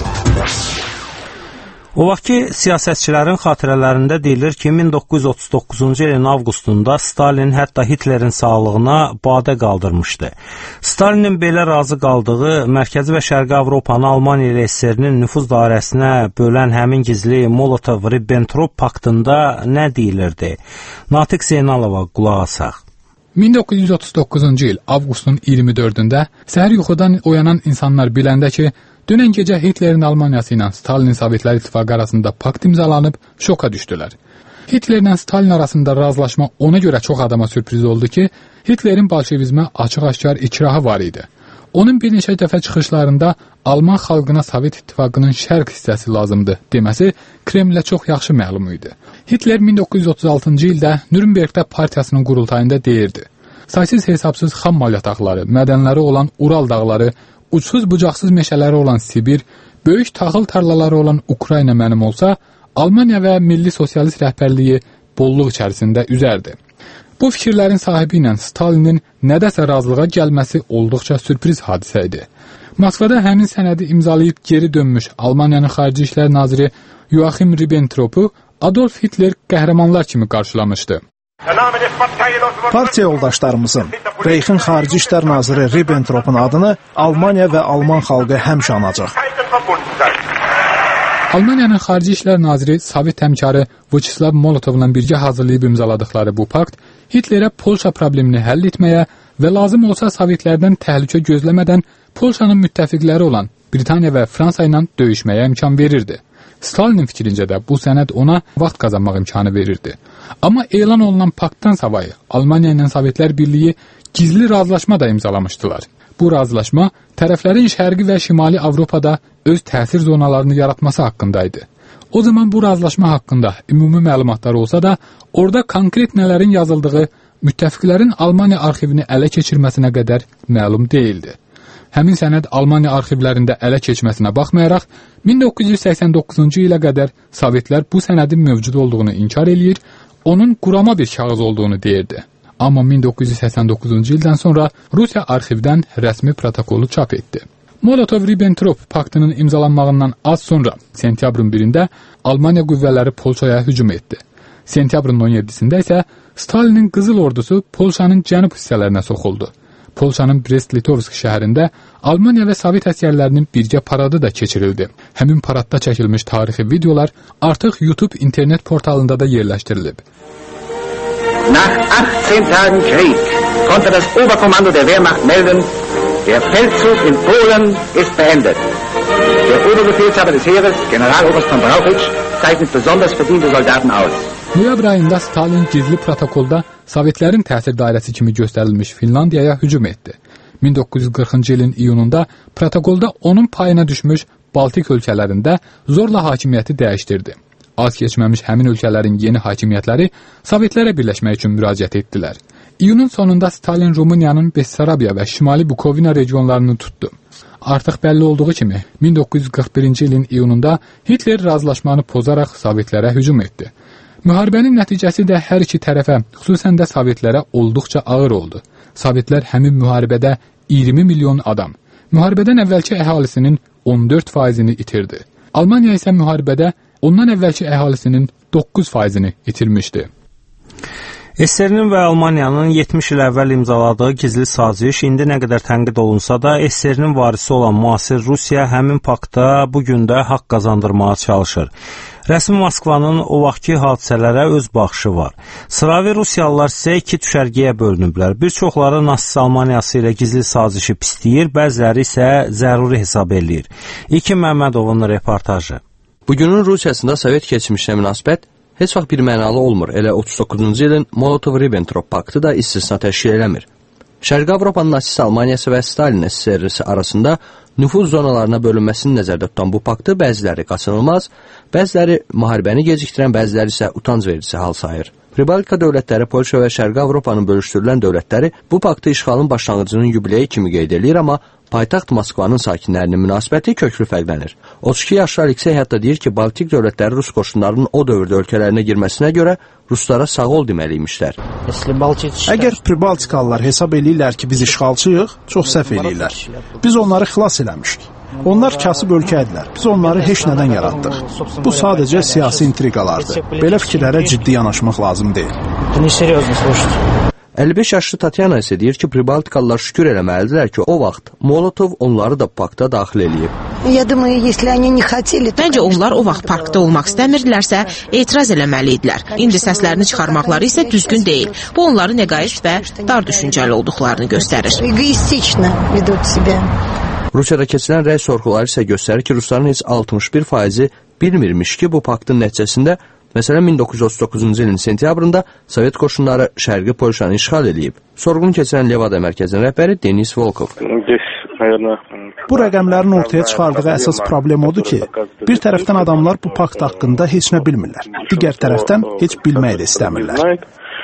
O vaxt ki, siyasətçilərin xatirələrində deyilir ki, 1939-cu ilin avqustunda Stalin hətta Hitlerin sağlığına badə qaldırmışdı. Stalinin belə razı qaldığı, Mərkəzi və Şərqi Avropanı Almaniya ilə SSR-nin nüfuz dairəsinə bölən həmin gizli Molotov-Ribbentrop paktında nə deyilirdi? Natiq Zeynalova qulaq asaq. 1939-cu il avqustun 24-də səhər yuxudan oyanan insanlar biləndə ki, dünən gecə Hitlerin Almaniyası ilə Stalinin Sovetlər İttifaqı arasında pakt imzalanıb, şoka düşdülər. Hitlerlə Stalin arasında razılaşma ona görə çox adama sürpriz oldu ki, Hitlerin bolşevizmə açıq-aşkar ikrahı var idi. Onun bir neçə dəfə çıxışlarında Alman xalqına Sovet İttifaqının şərq hissəsi lazımdır deməsi Kremlə çox yaxşı məlum idi. Hitler 1936-cı ildə Nürnbergdə partiyasının qurultayında deyirdi: saysız hesabsız xam mal yataqları, mədənləri olan Ural dağları, uçsuz-bucaqsız meşələri olan Sibir, böyük taxıl tarlaları olan Ukrayna mənim olsa, Almaniya və milli sosialist rəhbərliyi bolluq içərisində üzərdi. Bu fikirlərin sahibi ilə Stalinin nədəsə razılığa gəlməsi olduqca sürpriz hadisə idi. Moskvada həmin sənədi imzalayıb geri dönmüş Almaniyanın Xarici İşlər Naziri Joachim Ribbentrop'u Adolf Hitler qəhrəmanlar kimi qarşılamışdı. Partiya yoldaşlarımızın, Reyxin Xarici İşlər Naziri Ribbentrop'un adını Almaniya və Alman xalqı həmişə anacaq. Almaniyanın Xarici İşlər Naziri Sovet həmkarı Vyacheslav Molotovla birgə hazırlayıb imzaladıkları bu pakt Hitlerə Polşa problemini həll etməyə və lazım olsa Sovetlərdən təhlükə gözləmədən Polşanın müttəfiqləri olan Britaniya və Fransa ilə döyüşməyə imkan verirdi. Stalinin fikrincə də bu sənəd ona vaxt qazanmaq imkanı verirdi. Amma elan olunan paktdan savayı Almaniya ilə Sovetlər Birliyi gizli razılaşma da imzalamışdılar. Bu razılaşma tərəflərin Şərqi və Şimali Avropada öz təsir zonalarını yaratması haqqındaydı. O zaman bu razılaşma haqqında ümumi məlumatlar olsa da, orada konkret nələrin yazıldığı müttəfiqlərin Almaniya arxivini ələ keçirməsinə qədər məlum deyildi. Həmin sənəd Almaniya arxivlərində ələ keçməsinə baxmayaraq, 1989-cu ilə qədər Sovetlər bu sənədin mövcud olduğunu inkar eləyir, onun qurama bir kağız olduğunu deyirdi. Amma 1989-cu ildən sonra Rusiya arxivdən rəsmi protokolu çap etdi. Molotov-Ribbentrop paktının imzalanmağından az sonra, sentyabrın 1-də Almaniya qüvvələri Polşaya hücum etdi. Sentyabrın 17-sində isə Stalinin Qızıl Ordusu Polşanın cənub hissələrinə soxuldu. Polşanın Brest-Litovsk şəhərində Almaniya və Sovet əsgərlərinin birgə paradı da keçirildi. Həmin paradda çəkilmiş tarixi videolar artıq YouTube internet portalında da yerləşdirilib. Nach 18 Tagen Krieg konnte das Oberkommando der Wehrmacht melden, der Feldzug in Polen ist beendet. Der Oberbefehlshaber des Heeres, Generaloberst von Brauchitsch, zeichnet besonders verdiente Soldaten aus. Noyabr ayında Stalin gizli protokolda Sovetlərin təsir dairəsi kimi göstərilmiş Finlandiyaya hücum etdi. 1940-cı ilin iyununda protokolda onun payına düşmüş Baltik ölkələrində zorla hakimiyyəti dəyişdirdi. Az keçməmiş həmin ölkələrin yeni hakimiyyətləri Sovetlərə birləşmək üçün müraciət etdilər. İyunun sonunda Stalin Rumıniyanın Bessarabiya və Şimali Bukovina regionlarını tutdu. Artıq bəlli olduğu kimi 1941-ci ilin iyununda Hitler razılaşmanı pozaraq Sovetlərə hücum etdi. Müharibənin nəticəsi də hər iki tərəfə, xüsusən də Sovetlərə olduqca ağır oldu. Sovetlər həmin müharibədə 20 milyon adam, müharibədən əvvəlki əhalisinin 14%-ni itirdi. Almaniya isə müharibədə ondan əvvəlki əhalisinin 9%-ni itirmişdi. SSR-nin və Almaniyanın 70 il əvvəl imzaladığı gizli saziş indi nə qədər tənqid olunsa da, SSR-nin varisi olan müasir Rusiya həmin paktda bu gün də haqq qazandırmağa çalışır. Rəsmi Moskvanın o vaxtki hadisələrə öz baxışı var. Slavi Rusiyalılar isə iki düşərgəyə bölünüblər. Bir çoxları Nasis Almaniyası ilə gizli sazişi pisləyir, bəziləri isə zəruri hesab eləyir. İlkin Məmmədovun reportajı. Bugünün Rusiyasında Sovet keçmişinə münasibət heç vaxt bir mənalı olmur. Elə 39-cu ilin Molotov-Ribbentrop paktı da istisna təşkil eləmir. Şərqi Avropanın Nasis Almaniyası və Stalin SSR-si arasında nüfuz zonalarına bölünməsini nəzərdə tutan bu paktı bəziləri qaçınılmaz, bəziləri müharibəni gecikdirən, bəziləri isə utanc verici hal sayır. Pribaltika dövlətləri, Polşa və Şərqi Avropanın bölüşdürülən dövlətləri bu paktı işğalın başlanğıcının yubileyi kimi qeyd edir, amma paytaxt Moskvanın sakinlərinin münasibəti köklü fərqlənir. 32 yaşlı Aleksey hətta deyir ki, Baltik dövlətləri Rus qoşunlarının o dövrdə ölkələrinə girməsinə görə Ruslara sağ ol deməliymişlər. Əgər Pribaltikalılar hesab eləyirlər ki, biz işğalçıyıq, çox səhv eləyirlər. Biz onları xilas eləmişik. Onlar kasıb ölkədirlər. Biz onları heç nədən yaratdıq. Bu sadəcə siyasi intriqalardır. Belə fikirlərə ciddi yanaşmaq lazım deyil. 55 yaşlı Tatyana isə deyir ki, Pribaltikalılar şükür eləməlidirlər ki, o vaxt Molotov onları da pakta daxil eləyib. Məncə onlar o vaxt parkda olmaq istəmirdilərsə, etiraz eləməliydilər. İndi səslərini çıxarmaqları isə düzgün deyil. Bu onların egoist və dar düşüncəli olduqlarını göstərir. Rusiyada keçilən rəy sorğuları isə göstərir ki, Rusların heç 61%-i bilmirmiş ki, bu paktın nəticəsində məsələn, 1939-cu ilin sentyabrında Sovet qoşunları Şərqi Polşanı işğal edib. Sorğunu keçirən Levada mərkəzinin rəhbəri Denis Volkov. Bu rəqəmlərin ortaya çıxardığı əsas problem odur ki, bir tərəfdən adamlar bu pakt haqqında heç nə bilmirlər. Digər tərəfdən heç bilməyi də istəmirlər.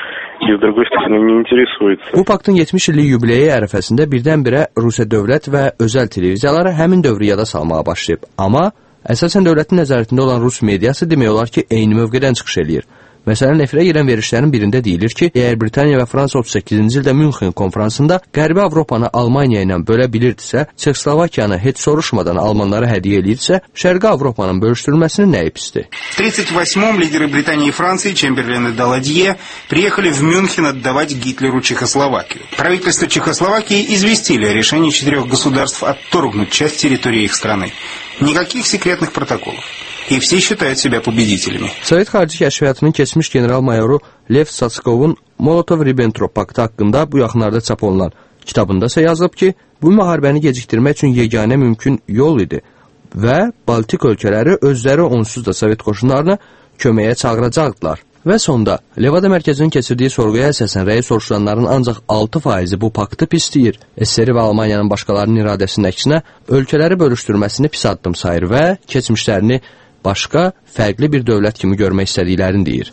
Bu paktın 70 illik yubileyi ərəfəsində birdən-birə Rusiya dövlət və özəl televiziyaları həmin dövrü yada salmağa başlayıb. Amma əsasən dövlətin nəzarətində olan Rus mediası demək olar ki, eyni mövqedən çıxış eləyir. Məsələn, efirə girən verilişlərin birində deyilir ki, əgər Britaniya və Fransa 38-ci ildə Münxen konfransında Qərbi Avropanı Almaniya ilə bölə bilirdisə, Çexoslovakiyanı heç soruşmadan almanlara hədiyyə edirsə, Şərqi Avropanın bölüşdürülməsinin nəyi pisdir? В 38-м лидеры Британии и Франции, Чемберлен и Даладье, приехали в Мюнхен отдавать Гитлеру Чехословакию. Правительство Чехословакии известили о решении 4 государств отторгнуть часть территории их страны. Никаких секретных протоколов. И все считают себя победителями. Sovet xarici kəşfiyyatının keçmiş general-mayoru Lev Satskovun Molotov-Ribbentrop paktı haqqında bu yaxınlarda çap olunan kitabında isə yazıb ki, bu müharibəni gecikdirmək üçün yeganə mümkün yol idi və Baltik ölkələri özləri onsuz da Sovet qoşunlarını köməyə çağıracaqdılar. Və sonda Levada mərkəzinin keçirdiyi sorğuya əsasən rəyi soruşulanların ancaq 6%-i bu paktı pisləyir. SSR və Almaniyanın başqalarının iradəsinin əksinə ölkələri bölüşdürməsini pis addım sayır və keçmişlərini başqa, fərqli bir dövlət kimi görmək istədiklərini deyir.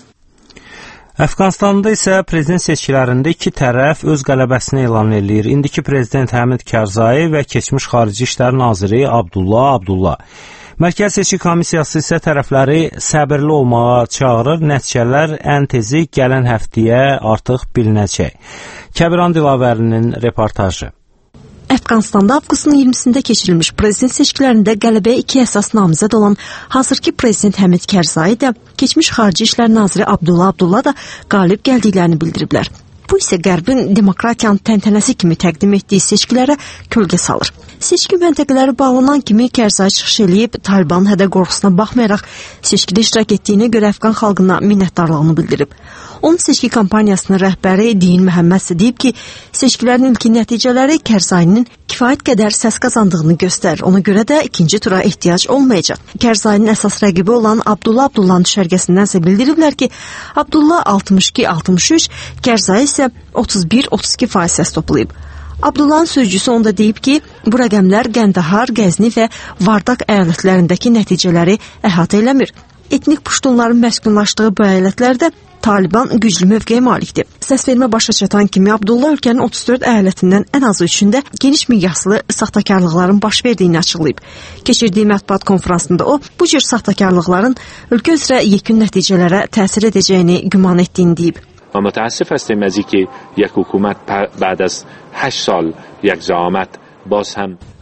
Əfqanistanda isə prezident seçkilərində iki tərəf öz qələbəsini elan edir. İndiki prezident Həmid Karzai və keçmiş xarici işlər naziri Abdullah. Mərkəzi Seçki Komissiyası isə tərəfləri səbirli olmağa çağırır. Nəticələr ən tezi gələn həftəyə artıq bilinəcək. Kəbiran Dilavərinin reportajı. Əfqanistanda avqustun 20-sində keçirilmiş prezident seçkilərində qələbəyə iki əsas namizəd olan hazırki prezident Həmid Karzai də, keçmiş xarici işlər naziri Abdullah da qalib gəldiklərini bildiriblər. Bu isə Qərbin demokratiyanın təntənəsi kimi təqdim etdiyi seçkilərə kölgə salır. Seçki məntəqələri bağlanan kimi Karzai çıxış eləyib, Talibanın hədə qorxusuna baxmayaraq seçkidə iştirak etdiyinə görə Əfqan xalqına minnətdarlığını bildirib. Onun seçki kampaniyasının rəhbəri Din Məhəmməd isə deyib ki, seçkilərin ilkin nəticələri Karzai'nin kifayət qədər səs qazandığını göstərir. Ona görə də ikinci tura ehtiyac olmayacaq. Karzai'nin əsas rəqibi olan Abdullah'ın düşərgəsindənsə bildiriblər ki, Abdullah 62-63, Karzai isə 31-32% səs toplayıb. Abdullah'ın sözcüsü onda deyib ki, bu rəqəmlər Qəndahar, Qəzni və Vardak əyalətlərindəki nəticələri əhatə eləmir. Etnik puştunların məskunlaşdığı bu əyalətlərdə Taliban güclü mövqeyə malikdir. Səsvermə başa çatan kimi Abdullah ölkənin 34 əyalətindən ən azı üçündə geniş miqyaslı saxtakarlıqların baş verdiyini açıqlayıb. Keçirdiyi mətbuat konfransında o, bu cür saxtakarlıqların ölkə üzrə yekun nəticələrə təsir edəcəyini güman etdiyini deyib. متاسف هستیم از اینکه یک حکومت بعد از 8 سال یک زعامت باز هم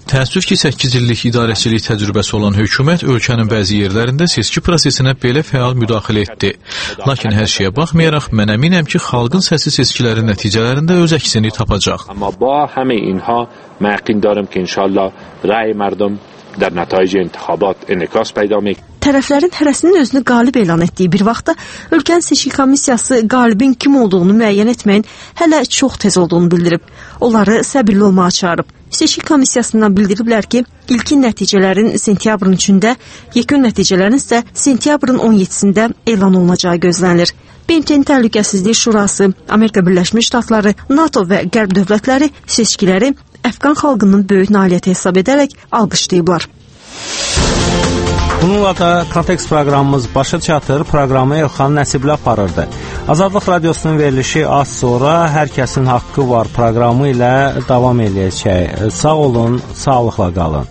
Təəssüf ki, 8 illik idarəçilik təcrübəsi olan hökumət ölkənin bəzi yerlərində seçki prosesinə belə fəal müdaxilə etdi. Lakin hər şeyə baxmayaraq, mən əminəm ki, xalqın səsi seçkilərin nəticələrində öz əksini tapacaq. Amma ba همه اینها من یقین دارم که انشالله رأی مردم در نتایج انتخابات انعکاس پیدا می‌کنه. Tərəflərin hərəsinin özünü qalib elan etdiyi bir vaxtda ölkənin seçki komissiyası qalibin kim olduğunu müəyyən etməyin hələ çox tez olduğunu bildirib. Onları səbirli olmağa çağırıb. Seçki komissiyasından bildiriblər ki, ilkin nəticələrin sentyabrın 3-də, yekun nəticələrin isə sentyabrın 17-sində elan olunacağı gözlənilir. BMT-nin Təhlükəsizlik Şurası, Amerika Birləşmiş Ştatları, NATO və Qərb dövlətləri seçkiləri Əfqan xalqının böyük nailiyyəti hesab edərək alqışlayıblar. Bununla da Kontekst proqramımız başa çatır. Proqramı Elxan Nəsibli aparırdı. Azadlıq Radiosunun verilişi az sonra Hər kəsin haqqı var proqramı ilə davam edəcək. Sağ olun, sağlıqla qalın.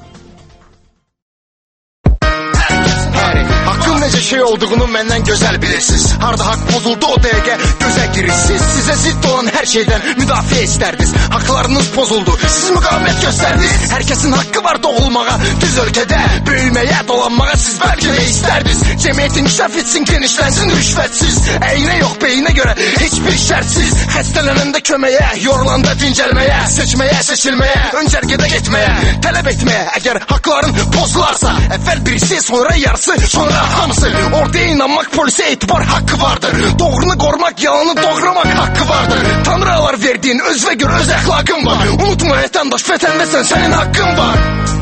Necə şey olduğunu məndən gözəl bilirsiniz. Harda haqq pozuldu o dəqiqə gözə girirsiniz. Sizə zidd olan hər şeydən müdafiə istərdiniz. Haqlarınız pozuldu, siz müqavimət göstərdiniz. Hər kəsin haqqı var doğulmağa, düz ölkədə böyüməyə, dolanmağa siz bəlkə də istərdiniz. Cəmiyyət inkişaf etsin, genişlənsin rüşvətsiz. Əynə yox beyinə görə heç bir şərtsiz. Xəstələnəndə köməyə, yorulanda dincəlməyə, seçməyə, seçilməyə, öncərgədə getməyə, tələb etməyə. Əgər haqların pozularsa, əvvəl birisi, sonra yarısı, sonra hamısı. Ortaya inanmaq, polisə etibar haqqı vardır. Doğrunu qorumaq, yalanı doğramaq haqqı vardır. Tanrılar verdiyin özvə görə öz əxlaqın var. Unutma vətəndaş, vətəndəsən, sənin haqqın var.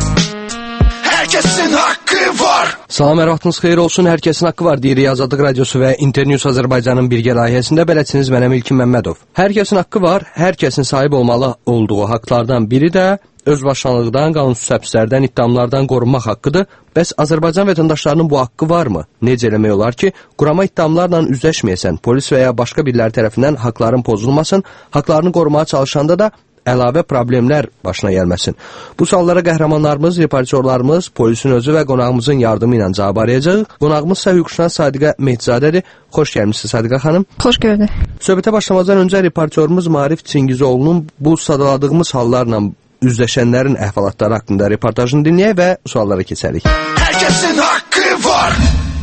Hər kəsin haqqı var. Salam, hər vaxtınız xeyir olsun. Hər kəsin haqqı var deyirik Azadlıq Radiosu və Internews Azərbaycanın birgə layihəsində. Bələdçiniz mənəm İlkin Məmmədov. Hər kəsin haqqı var. Hər kəsin sahib olmalı olduğu haqlardan biri də özbaşınalıqdan, qanunsuz həbslərdən, ittihamlardan qorunmaq haqqıdır. Bəs Azərbaycan vətəndaşlarının bu haqqı varmı? Necə eləmək olar ki, qurama ittihamlarla üzləşməyəsən, polis və ya başqa biriləri tərəfindən haqların pozulmasın, haqlarını qorumaya çalışanda da əlavə problemlər başına gəlməsin. Bu suallara qəhrəmanlarımız, reportyorlarımız, polisin özü və qonağımızın yardımı ilə cavab arayacaq. Qonağımız isə hüquqşünas Sadiqə Mehdzadədir. Xoş gəlmişsiniz Sadiqə xanım. Xoş gördük. Söhbətə başlamazdan öncə reportyorumuz Maarif Çingizoğlu'nun bu sadaladığımız hallarla üzləşənlərin əhvalatları haqqında reportajını dinləyək və suallara keçərik. Hər kəsin haqqı var.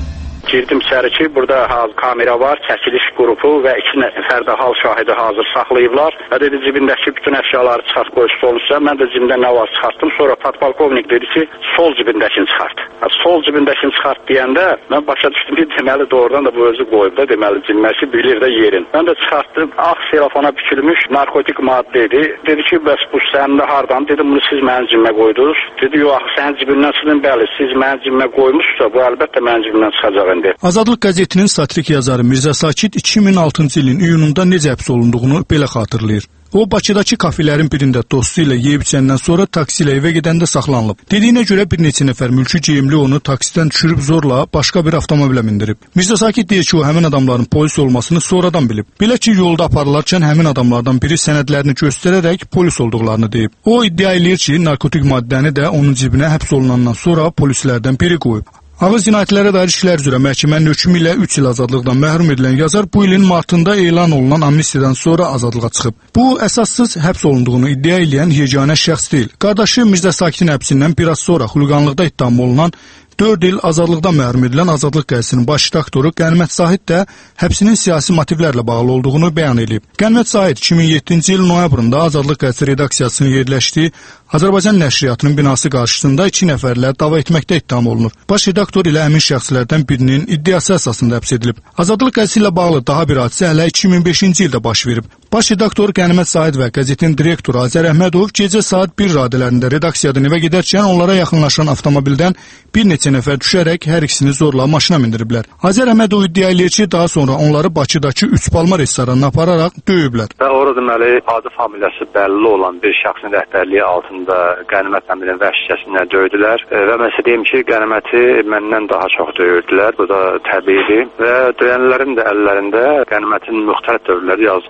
Girdim içəri ki, burada kamera var, çəkiliş qrupu və 2 nəfər də hal şahidi hazır saxlayıblar. Və dedi, cibindəki bütün əşyaları çıxart, qoy stolun üstə. Mən də cibimdə nə var çıxartdım. Sonra podpolkovnik dedi ki, sol cibindəkini çıxart. Sol cibindəkini çıxart deyəndə mən başa düşdüm ki, deməli doğrudan da bu özü qoyub da, deməli cibindəki bilir də yerin. Mən də çıxartdım, ağ selofana bükülmüş narkotik maddə idi. Dedi ki, bəs bu sənin də hardan? Dedim, bunu siz mənim cibimə qoydunuz. Dedi, yox, sənin cibindən çıxdın, bəli, siz mənim cibimə qoymuşsa, bu əlbəttə mənim cibimdən çıxacaq. Azadlıq qəzetinin satirik yazarı Mirzə Sakit 2006-cı ilin iyununda necə həbs olunduğunu belə xatırlayır. O, Bakıdakı kafelerin birində dostu ilə yeyib içəndən sonra taksi ilə evə gedəndə saxlanılıb. Dediyinə görə bir neçə nəfər mülki geyimli onu taksidən düşürüb zorla başqa bir avtomobilə mindirib. Mirzə Sakit deyir ki, o həmin adamların polis olmasını sonradan bilib. Belə ki, yolda aparılarkən həmin adamlardan biri sənədlərini göstərərək polis olduqlarını deyib. O, iddia edir ki, narkotik maddəni də onun cibinə həbs olunandan sonra polislərdən biri qoyub. Ağır cinayətlərə dair işlər üzrə məhkəmənin hökmü ilə 3 il azadlıqdan məhrum edilən yazar bu ilin martında elan olunan amnistiyadan sonra azadlığa çıxıb. Bu, əsassız həbs olunduğunu iddia edən yeganə şəxs deyil. Qardaşı Mirzə Sakitin həbsindən biraz sonra xuliqanlıqda ittiham olunan 4 il azadlıqdan məhrum edilən Azadlıq qəzetinin baş redaktoru Qənimət Zahid də həbsinin siyasi motivlərlə bağlı olduğunu bəyan edib. Qənimət Zahid 2007-ci il noyabrında Azadlıq qəzeti redaksiyasının yerləşdiyi Azərbaycan nəşriyyatının binası qarşısında 2 nəfərlə dava etməkdə ittiham olunur. Baş redaktor ilə həmin şəxslərdən birinin iddiası əsasında həbs edilib. Azadlıq qəzeti ilə bağlı daha bir hadisə hələ 2005-ci ildə baş verib. Baş redaktor Qənimət Zahid və qəzetin direktoru Azər Əhmədov gecə saat 1 radələrində redaksiyadan evə gedərkən onlara yaxınlaşan avtomobildən bir neçə nəfər düşərək hər ikisini zorla maşına mindiriblər. Azər Əhmədov iddia edir ki, daha sonra onları Bakıdakı 3 Palma restoranına apararaq döyüblər. Və orada deməli adı familiyası bəlli olan bir şəxsin rəhbərliyi altında Qənimət əminin vəhşicəsinə döydülər və mən sizə deyim ki, Qəniməti məndən daha çox döyürdülər. Bu da təbiidir və döyənlərin də əllərində Qənimətin müxtəlif dövrlərdə yazdıqları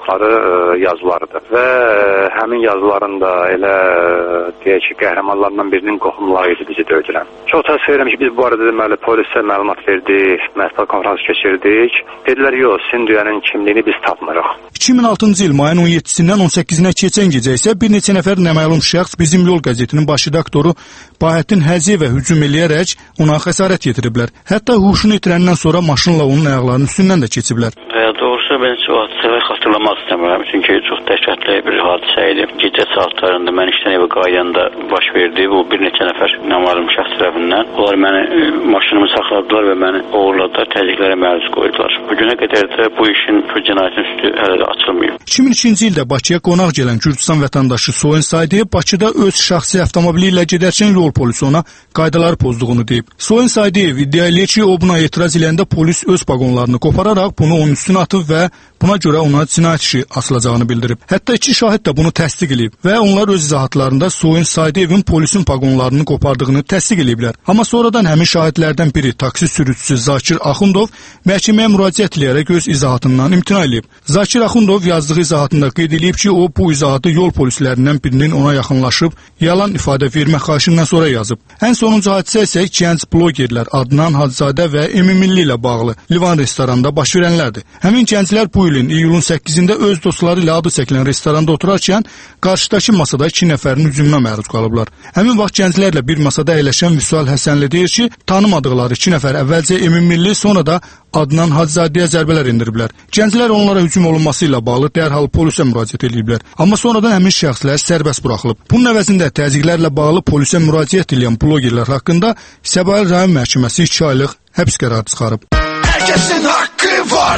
yazılarıdır və həmin yazıların da elə deyək ki, qəhrəmanlarından birinin qohumları idi bizi döydürən. Çox təəssüf edirəm ki, biz bu arada deməli polisə məlumat verdik, mətbuat konfransı keçirdik. Dedilər, yox, sizin döyənin kimliyini biz tapmırıq. 2006-cı il mayın 17-dən 18-nə keçən gecə isə bir neçə nəfər naməlum şəxs Bizim Yol qəzetinin baş redaktoru Bahəttin Həziyevə hücum eləyərək ona xəsarət yetiriblər. Hətta huşunu itirəndən sonra maşınla onun ayaqlarının üstündən də keçiblər. Doğrusu ben o hadisəyi xatırlamaq istəmirəm. Çünki çox dəhşətli bir hadisə idi. Gecə saatlarında mən işdən evə qayıdanda baş verdi. Bu bir neçə nəfər naməlum şəxs tərəfindən. Onlar məni maşınımı saxladılar və məni oğurladılar, təzyiqlərə məruz qoydular. Bu günə qədər də bu işin, bu cinayətin üstü hələ də açılmayıb. 2003-cü ildə Bakıya qonaq gələn Gürcüstan vətəndaşı Soyun Saydiyev Bakıda öz şəxsi avtomobili ilə gedərkən yol polisi ona qaydaları pozduğunu deyib. Soyun Saydiyev iddia edir ki, o buna etiraz edəndə polis öz paqonlarını qopararaq bunu onun üstünə atıb və buna görə ona cinayət işi açılacağını bildirib. Hətta iki şahid də bunu təsdiq edib və onlar öz izahatlarında Soyun Saydiyevin polisin paqonlarını qopardığını təsdiq ediblər. Amma sonradan həmin şahidlərdən biri taksi sürücüsü Zakir Axundov məhkəməyə müraciət edərək öz izahatından imtina edib. Zakir Axundov yazdığı izahatında qeyd edib ki, o bu izahatı yol polislərindən birinin ona yaxınlaşıb yalan ifadə vermək xahişindən sonra yazıb. Ən sonuncu hadisə isə gənc blogerlər Adnan Hacızadə və Emin Milli ilə bağlı Livan restoranında baş verənlərdir. Həmin gənclər bu ilin iyulun 8-də öz dostları ilə adı çəkilən restoranda oturarkən qarşıdakı masada 2 nəfərin hücumuna məruz qalıblar. Həmin vaxt gənclərlə bir masada əyləşən Vüsal Həsənli deyir ki, tanımadıqları 2 nəfər əvvəlcə Emin Milli, sonra da Adnan Hacızadəyə zərbələr endiriblər. Gənclər onlara hücum olunması ilə bağlı dərhal polisə müraciət ediblər. Amma sonradan həmin şəxslər sərbəst buraxılıb. Bunun əvəzində təzyiqlərlə bağlı polisə müraciət edən blogerlər haqqında Səbail rayon məhkəməsi 2 aylıq həbs qərarı çıxarıb. Hər kəsin haqqı var.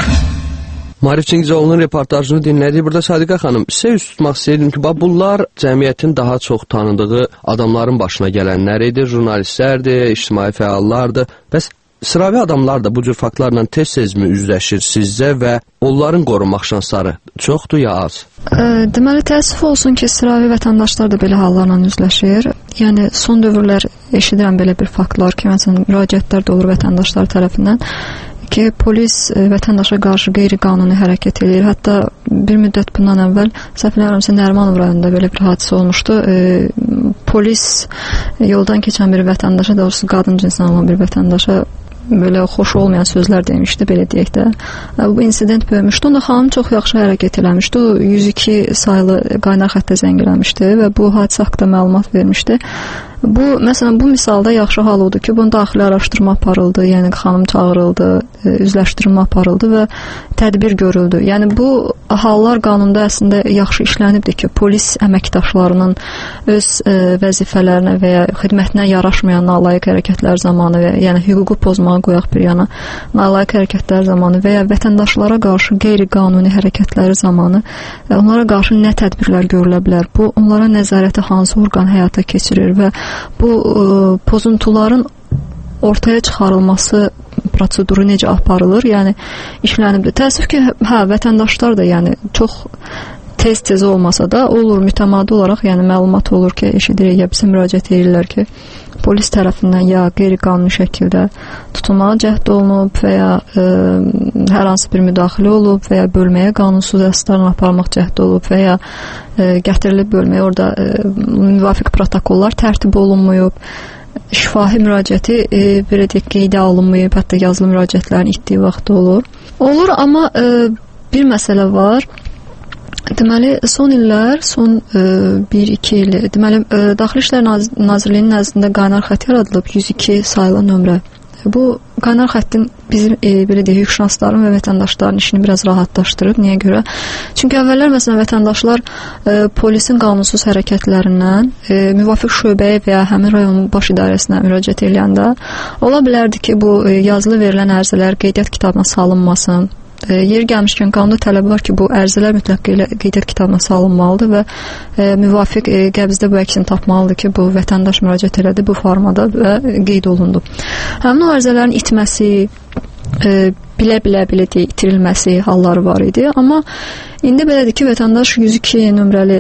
Maarif Çingizoğlu'nun reportajını dinlədik. Burada Sadiqa xanım, sizə üst tutmaq istəyirdim ki, bunlar cəmiyyətin daha çox tanıdığı adamların başına gələnlər idi, jurnalistlərdir, ictimai fəallardır. Bəs sıravi adamlar da bu cür faktlarla tez-tezmi üzləşir sizcə və onların qorunmaq şansları çoxdur ya az? Deməli, təəssüf olsun ki, sıravi vətəndaşlar da belə hallarla üzləşir. Yəni, son dövrlər eşidirəm belə bir faktlar ki, məsələn, müraciətlər də olur vətəndaşlar tərəfindən ki, polis vətəndaşa qarşı qeyri-qanuni hərəkət edir. Hətta bir müddət bundan əvvəl səhv eləmirəmsə Nərimanov rayonunda belə bir hadisə olmuşdu. Polis yoldan keçən bir vətəndaşa, doğrusu qadın cinsindən olan bir vətəndaşa belə xoş olmayan sözlər demişdi, belə deyək də. Bu insident böyümüşdü. Onda xanım çox yaxşı hərəkət eləmişdi. O 102 saylı qaynar xəttə zəng eləmişdi və bu hadisə haqqında məlumat vermişdi. Məsələn, bu misalda yaxşı hal odur ki, bunun daxili araşdırma aparıldı, yəni xanım çağırıldı, üzləşdirmə aparıldı və tədbir görüldü. Yəni, bu hallar qanunda əslində yaxşı işlənibdir ki, polis əməkdaşlarının öz vəzifələrinə və ya xidmətinə yaraşmayan nalayiq hərəkətlər zamanı və yəni hüququ pozmağa qoyaq bir yana nalayiq hərəkətlər zamanı və ya vətəndaşlara qarşı qeyri-qanuni hərəkətləri zamanı onlara qarşı nə tədbirlər görülə bilər? Bu, onlara nəzarəti hansı orqan həyata keçirir və bu pozuntuların ortaya çıxarılması proseduru necə aparılır? Yəni işlənibdir. Təəssüf ki, vətəndaşlar da yəni çox tez-tez olmasa da olur, mütəmadi olaraq yəni məlumat olur ki, eşidirik ya bizə müraciət edirlər ki, polis tərəfindən ya qeyri-qanuni şəkildə tutulmağa cəhd olunub və ya hər hansı bir müdaxilə olub və ya bölməyə qanunsuz əsaslarla aparmaq cəhd olub və ya gətirilib bölməyə orada müvafiq protokollar tərtib olunmayıb, şifahi müraciəti belə deyək qeydə alınmayıb, hətta yazılı müraciətlərin itdiyi vaxt olur. Olur, amma bir məsələ var. Deməli, son illər, son 1-2 il, deməli, Daxili İşlər Nazirliyinin nəzdində qaynar xətt yaradılıb 102 sayılı nömrə. Bu qaynar xəttin bizim belə deyək, hüquqşünasların və vətəndaşların işini biraz rahatlaşdırıb. Niyə görə? Çünki əvvəllər məsələn vətəndaşlar polisin qanunsuz hərəkətlərindən müvafiq şöbəyə və ya həmin rayonun baş idarəsinə müraciət edəndə ola bilərdi ki, bu yazılı verilən ərizələr qeydiyyat kitabına salınmasın. Yeri gəlmişkən qanunda tələb var ki, bu ərizələr mütləq qeydiyyat kitabına salınmalıdır və müvafiq qəbzdə bu əksini tapmalıdır ki, bu vətəndaş müraciət elədi bu formada və qeyd olundu. Həmin o ərizələrin itməsi, bilə-bilə itirilməsi halları var idi. Amma indi belədir ki, vətəndaş 102 nömrəli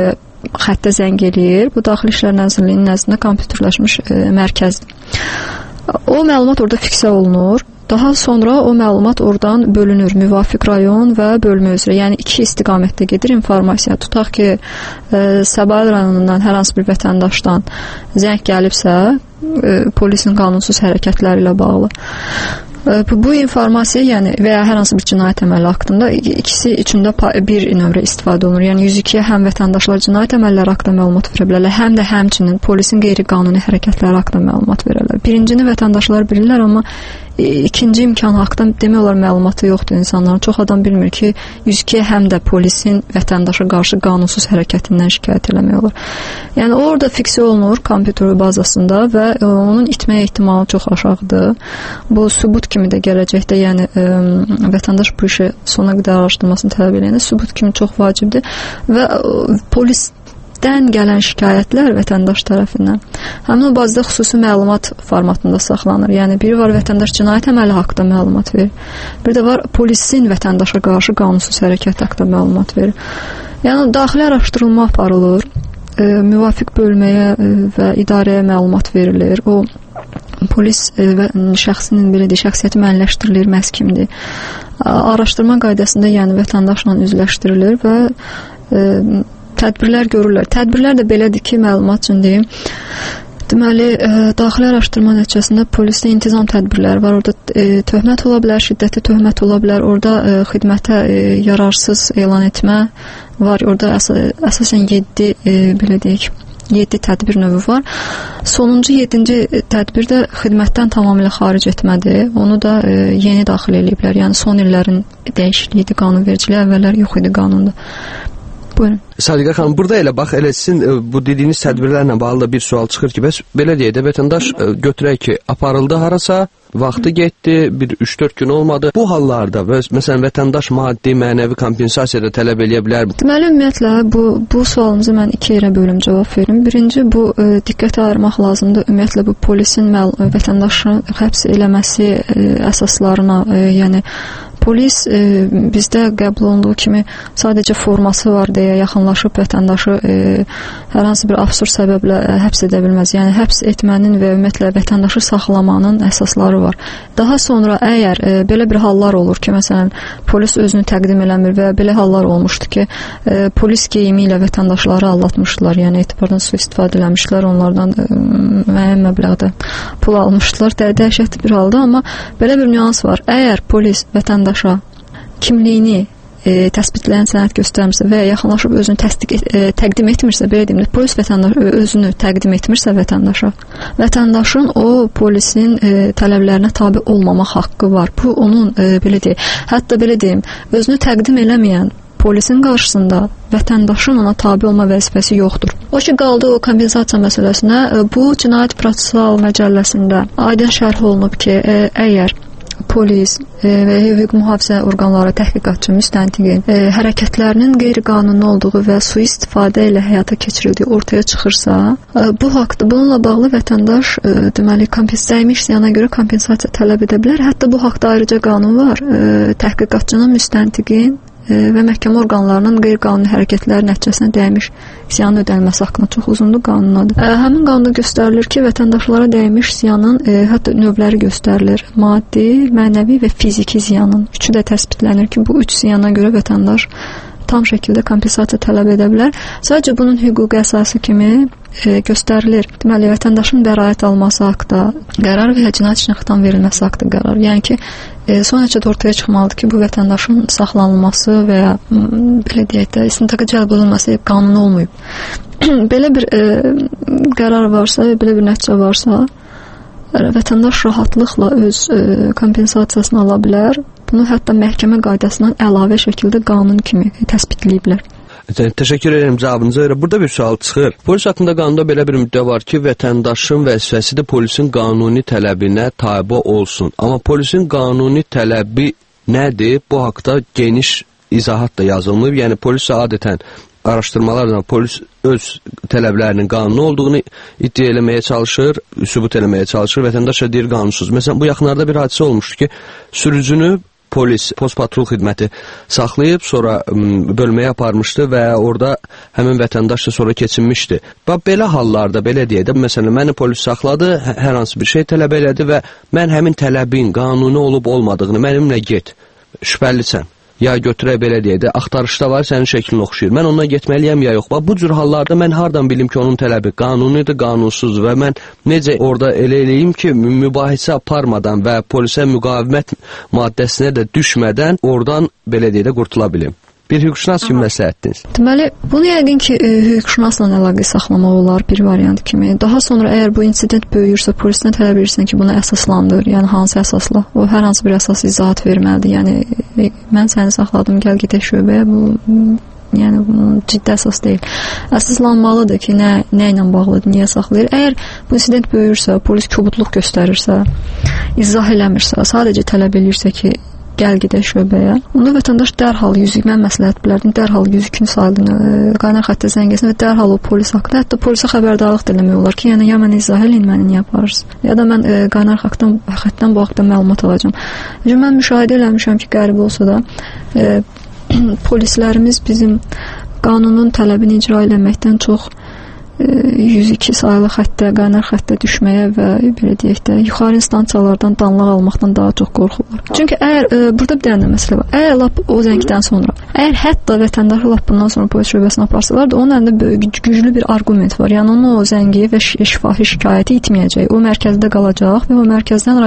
xəttə zəng eləyir. Bu Daxili İşlər Nazirliyinin nəzdində kompüterləşmiş mərkəzdir. O məlumat orada fiksə olunur. Daha sonra o məlumat oradan bölünür müvafiq rayon və bölmə üzrə. Yəni iki istiqamətdə gedir informasiya. Tutaq ki, Səbail rayonundan hər hansı bir vətəndaşdan zəng gəlibsə, polisin qanunsuz hərəkətləri ilə bağlı. Bu informasiya, yəni və ya hər hansı bir cinayət əməli haqqında ikisi üçündə bir nömrə istifadə olunur. Yəni 102-yə həm vətəndaşlar cinayət əməlləri haqqında məlumat verə bilərlər, həm də həmçinin polisin qeyri-qanuni hərəkətləri haqqında məlumat verərlər. Birincini vətəndaşlar bilirlər, amma ikinci imkan haqqında demək olar məlumatı yoxdur insanların. Çox adam bilmir ki, 102-yə həm də polisin vətəndaşa qarşı qanunsuz hərəkətindən şikayət eləmək olur. Yəni orada fiksiya olunur kompüter bazasında və onun itmə ehtimalı çox aşağıdır. Bu sübut kimi də gələcəkdə, yəni vətəndaş bu işi sona qədər araşdırmasını tələb edəndə sübut kimi çox vacibdir və polisdən gələn şikayətlər vətəndaş tərəfindən həmin o bazada xüsusi məlumat formatında saxlanır. Yəni biri var vətəndaş cinayət əməli haqqında məlumat verir. Bir də var polisin vətəndaşa qarşı qanunsuz hərəkət haqqında məlumat verir. Yəni daxili araşdırılma aparılır, müvafiq bölməyə və idarəyə məlumat verilir. O polis və şəxsinin belədir, şəxsiyyəti müəyyənləşdirilir, məhz kimdir. Araşdırma qaydasında yəni vətəndaşla üzləşdirilir və tədbirlər görürlər. Tədbirlər də belədir ki, məlumat üçün deyim. Deməli, daxili araşdırma nəticəsində polisdə intizam tədbirləri var. Orada töhmət ola bilər, şiddətli töhmət ola bilər. Orada xidmətə yararsız elan etmə var. Orada əsasən 7 belə deyək, 7 tədbir növü var. Sonuncu 7-ci tədbir də xidmətdən tamamilə xaric etmədir. Onu da yeni daxil eləyiblər. Yəni son illərin dəyişikliyidir qanunvericiliyə, əvvəllər yox idi qanunda. Buyurun. Sadiqa xanım, burada elə bax, elə sizin bu dediyiniz tədbirlərlə bağlı da bir sual çıxır ki, bəs belə deyək də vətəndaş götürək ki, aparıldı harasa, vaxtı getdi, bir 3-4 gün olmadı. Bu hallarda məsələn vətəndaş maddi, mənəvi kompensasiya da tələb eləyə bilər mi? Deməli, ümumiyyətlə bu sualımızı mən 2 yerə bölüm cavab verim. Birinci, bu diqqətə ayırmaq lazımdır. Ümumiyyətlə bu polisin vətəndaşın həbs eləməsi əsaslarına, yəni polis bizdə qəbul olunduğu kimi sadəcə forması var deyə yaxınlaşıb vətəndaşı hər hansı bir absurd səbəblə həbs edə bilməz. Yəni həbs etmənin və ümumiyyətlə vətəndaşı saxlamanın əsasları var. Daha sonra əgər belə bir hallar olur ki, məsələn polis özünü təqdim eləmir və belə hallar olmuşdu ki, polis geyimi ilə vətəndaşları aldatmışdılar, yəni etibardan sui-istifadə eləmişdilər, onlardan müəyyən məbləğdə pul almışdılar. Dəhşətli bir halda, amma belə bir nüans var. Əgər polis vətəndaşa kimliyini təsbitləyən sənəd göstərmirsə və yaxınlaşıb özünü təqdim etmirsə, belə deyim, polis vətəndaş özünü təqdim etmirsə vətəndaşın o polisin tələblərinə tabe olmamaq haqqı var. Bu onun belə deyim, hətta belə deyim, özünü təqdim eləməyən polisin qarşısında vətəndaşın ona tabe olma vəzifəsi yoxdur. O ki, qaldı o kompensasiya məsələsinə, bu cinayət prosessual məcəlləsində aydın şərh olunub ki, əgər polis və hüquq mühafizə orqanları, təhqiqatçı, müstəntiqin hərəkətlərinin qeyri-qanuni olduğu və sui-istifadə ilə həyata keçirildiyi ortaya çıxırsa, bu haqda bununla bağlı vətəndaş deməli dəymiş ziyana görə kompensasiya tələb edə bilər. Hətta bu haqda ayrıca qanun var. Təhqiqatçının, müstəntiqin və məhkəmə orqanlarının qeyri-qanuni hərəkətləri nəticəsində dəymiş ziyanın ödənilməsi haqqında çox uzundur qanun adı. Həmin qanunda göstərilir ki, vətəndaşlara dəymiş ziyanın hətta növləri göstərilir. Maddi, mənəvi və fiziki ziyanın. Üçü də təsbitlənir ki, bu 3 ziyana görə vətəndaş tam şəkildə kompensasiya tələb edə bilər. Sadəcə bunun hüquqi əsası kimi göstərilir. Deməli, vətəndaşın bəraət alması haqqında qərar və ya cinayət işinə xitam verilməsi haqqında qərar. Yəni ki, son nəticədə ortaya çıxmalıdır ki, bu vətəndaşın saxlanılması və ya belə deyək də, istintaqa cəlb olunması qanuni olmayıb. Belə bir qərar varsa, belə bir nəticə varsa, vətəndaş rahatlıqla öz kompensasiyasını ala bilər. Bunu hətta məhkəmə qaydasından əlavə şəkildə qanun kimi təsbitləyiblər. Təşəkkür edirəm cavabınıza görə. Burada bir sual çıxır. Polis haqqında qanunda belə bir müddət var ki, vətəndaşın vəzifəsidir polisin qanuni tələbinə tabe olsun. Amma polisin qanuni tələbi nədir? Bu haqda geniş izahat da yazılmayıb. Yəni polis adətən araşdırmalarla polis öz tələblərinin qanuni olduğunu iddia eləməyə çalışır, sübut eləməyə çalışır. Vətəndaş da deyir qanunsuz. Məsələn, bu yaxınlarda bir hadisə olmuşdu ki, sürücünü polis, postpatrul xidməti saxlayıb, sonra bölməyə aparmışdı və orada həmin vətəndaş da sonra keçinmişdi. Belə hallarda, belə deyək də, məsələn, məni polis saxladı, hər hansı bir şey tələb elədi və mən həmin tələbin qanuni olub olmadığını, mənimlə get, şübhəlisən, ya götürək belə deyək də, axtarışda var, sənin şəklini oxşayır, mən ondan getməliyəm ya yox. Bu cür hallarda mən hardan bilim ki, onun tələbi qanunidir, qanunsuzdur və mən necə orada elə eləyim ki, mübahisə aparmadan və polisə müqavimət maddəsinə də düşmədən oradan belə deyək də qurtula bilim. Bir hüquqşünas kimi məsləhətdiniz. Deməli, bunu yəqin ki, hüquqşünasla əlaqə saxlamaq olar bir variant kimi. Daha sonra əgər bu insident böyüyürsə, polisdən tələb edirsən ki, buna əsaslandır. Yəni hansı əsasla? O hər hansı bir əsas izahat verməlidir. Yəni mən səni saxladım, gəl gedək şöbəyə. Yəni bunun ciddi əsas deyil. Əsaslanmalıdır ki, nə ilə bağlıdır, niyə saxlayır? Əgər bu insident böyüyürsə, polis kobudluq göstərirsə, izah eləmirsə, sadəcə tələb edirsə ki, gəl gedək şöbəyə. Onda vətəndaş dərhal mən məsləhət bilərdim, dərhal 102-ni sayıldığını, qaynar xəttə zəng etsin və dərhal o polis haqqında, hətta polisə xəbərdarlıq da eləmək olar ki, yəni ya mənə izah eləyin, məni niyə aparırsınız? Ya da mən qaynar xəttdən bu haqda məlumat alacağam. Mən müşahidə eləmişəm ki, qəribə olsa da, polislərimiz bizim qanunun tələbini icra eləməkdən çox 102 sayılı xəttə, qaynar xəttə düşməyə və belə deyək də, yuxarı instansiyalardan danlaq almaqdan daha çox qorxurlar. Çünki əgər, burada bir dənə məsələ var, əgər lap o zəngdən sonra, əgər hətta vətəndaşı lap bundan sonra polis şöbəsinə aparsalar da, onun əlində güclü bir argument var. Yəni, onun o zəngi və şifahi şikayəti itməyəcək. O mərkəzdə qalacaq və o mərkəzdən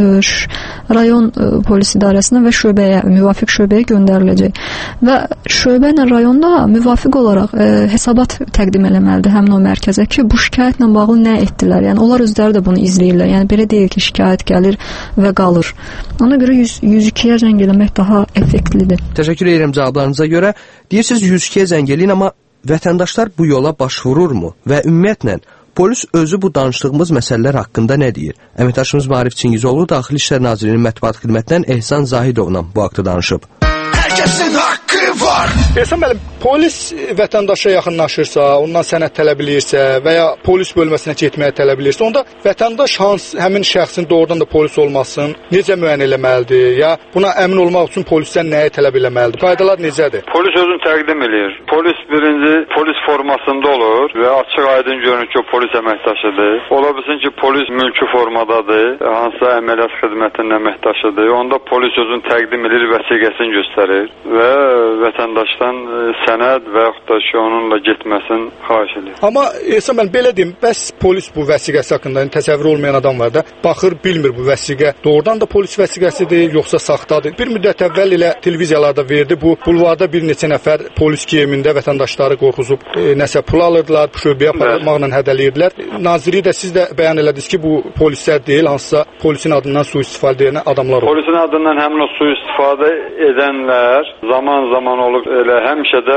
rayon polis idarəsinə və şöbəyə, müvafiq şöbəyə göndəriləcək. Və şöbə ilə rayonda müvafiq olaraq hesabat təqdim eləməlidir həmin o mərkəzə ki, bu şikayətlə bağlı nə etdilər? Yəni, onlar özləri də bunu izləyirlər. Yəni, belə deyil ki, şikayət gəlir və qalır. Ona görə 102-yə zəng eləmək daha effektlidir. Təşəkkür edirəm cavablarınıza görə. Deyirsiniz 102-yə zəng eləyin, amma vətəndaşlar bu yola başvururmu? Və ümumiyyətlə, polis özü bu danışdığımız məsələlər haqqında nə deyir? Əməkdaşımız Maarif Çingizoğlu Daxili İşlər Nazirliyinin mətbuat xidmətindən Ehsan Zahidovla bu haqda danışıb. Hər kəsin haqqı var. Ehsan müəllim, polis vətəndaşa yaxınlaşırsa, ondan sənəd tələb eləyirsə və ya polis bölməsinə getməyə tələb eləyirsə, onda vətəndaş həmin şəxsin doğrudan da polis olmasın, necə müəyyən eləməlidir? Ya buna əmin olmaq üçün polisdən nəyə tələb eləməlidir? Qaydalar necədir? Polis özünü təqdim eləyir. Polis birinci polis formasında olur və açıq aydın görünür ki, o polis əməkdaşıdır. Ola bilsin ki, polis mülki formadadır, hansısa əməliyyat xidmətinin əməkdaşıdır. Onda polis özünü təqdim edir, vəsiqəsini göstərir və vətəndaşdan sənəd və yaxud da ki, onunla getməsini xahiş edir. Amma Ehsan müəllim, belə deyim, bəs polis bu vəsiqəsi haqqında təsəvvür olmayan adam var da, baxır, bilmir bu vəsiqə doğrudan da polis vəsiqəsidir, yoxsa saxtadır. Bir müddət əvvəl elə televiziyalarda verdi, bu bulvarda bir neçə nəfər polis geyimində vətəndaşları qorxuzub nəsə pul alırdılar, şöbəyə aparmaqla hədələyirdilər. Nazirlik də siz də bəyan elədiniz ki, bu polislər deyil, hansısa polisin adından sui-istifadə edən adamlar olur. Polisin adından həmin o sui-istifadə edənlər zaman olub elə həmişə də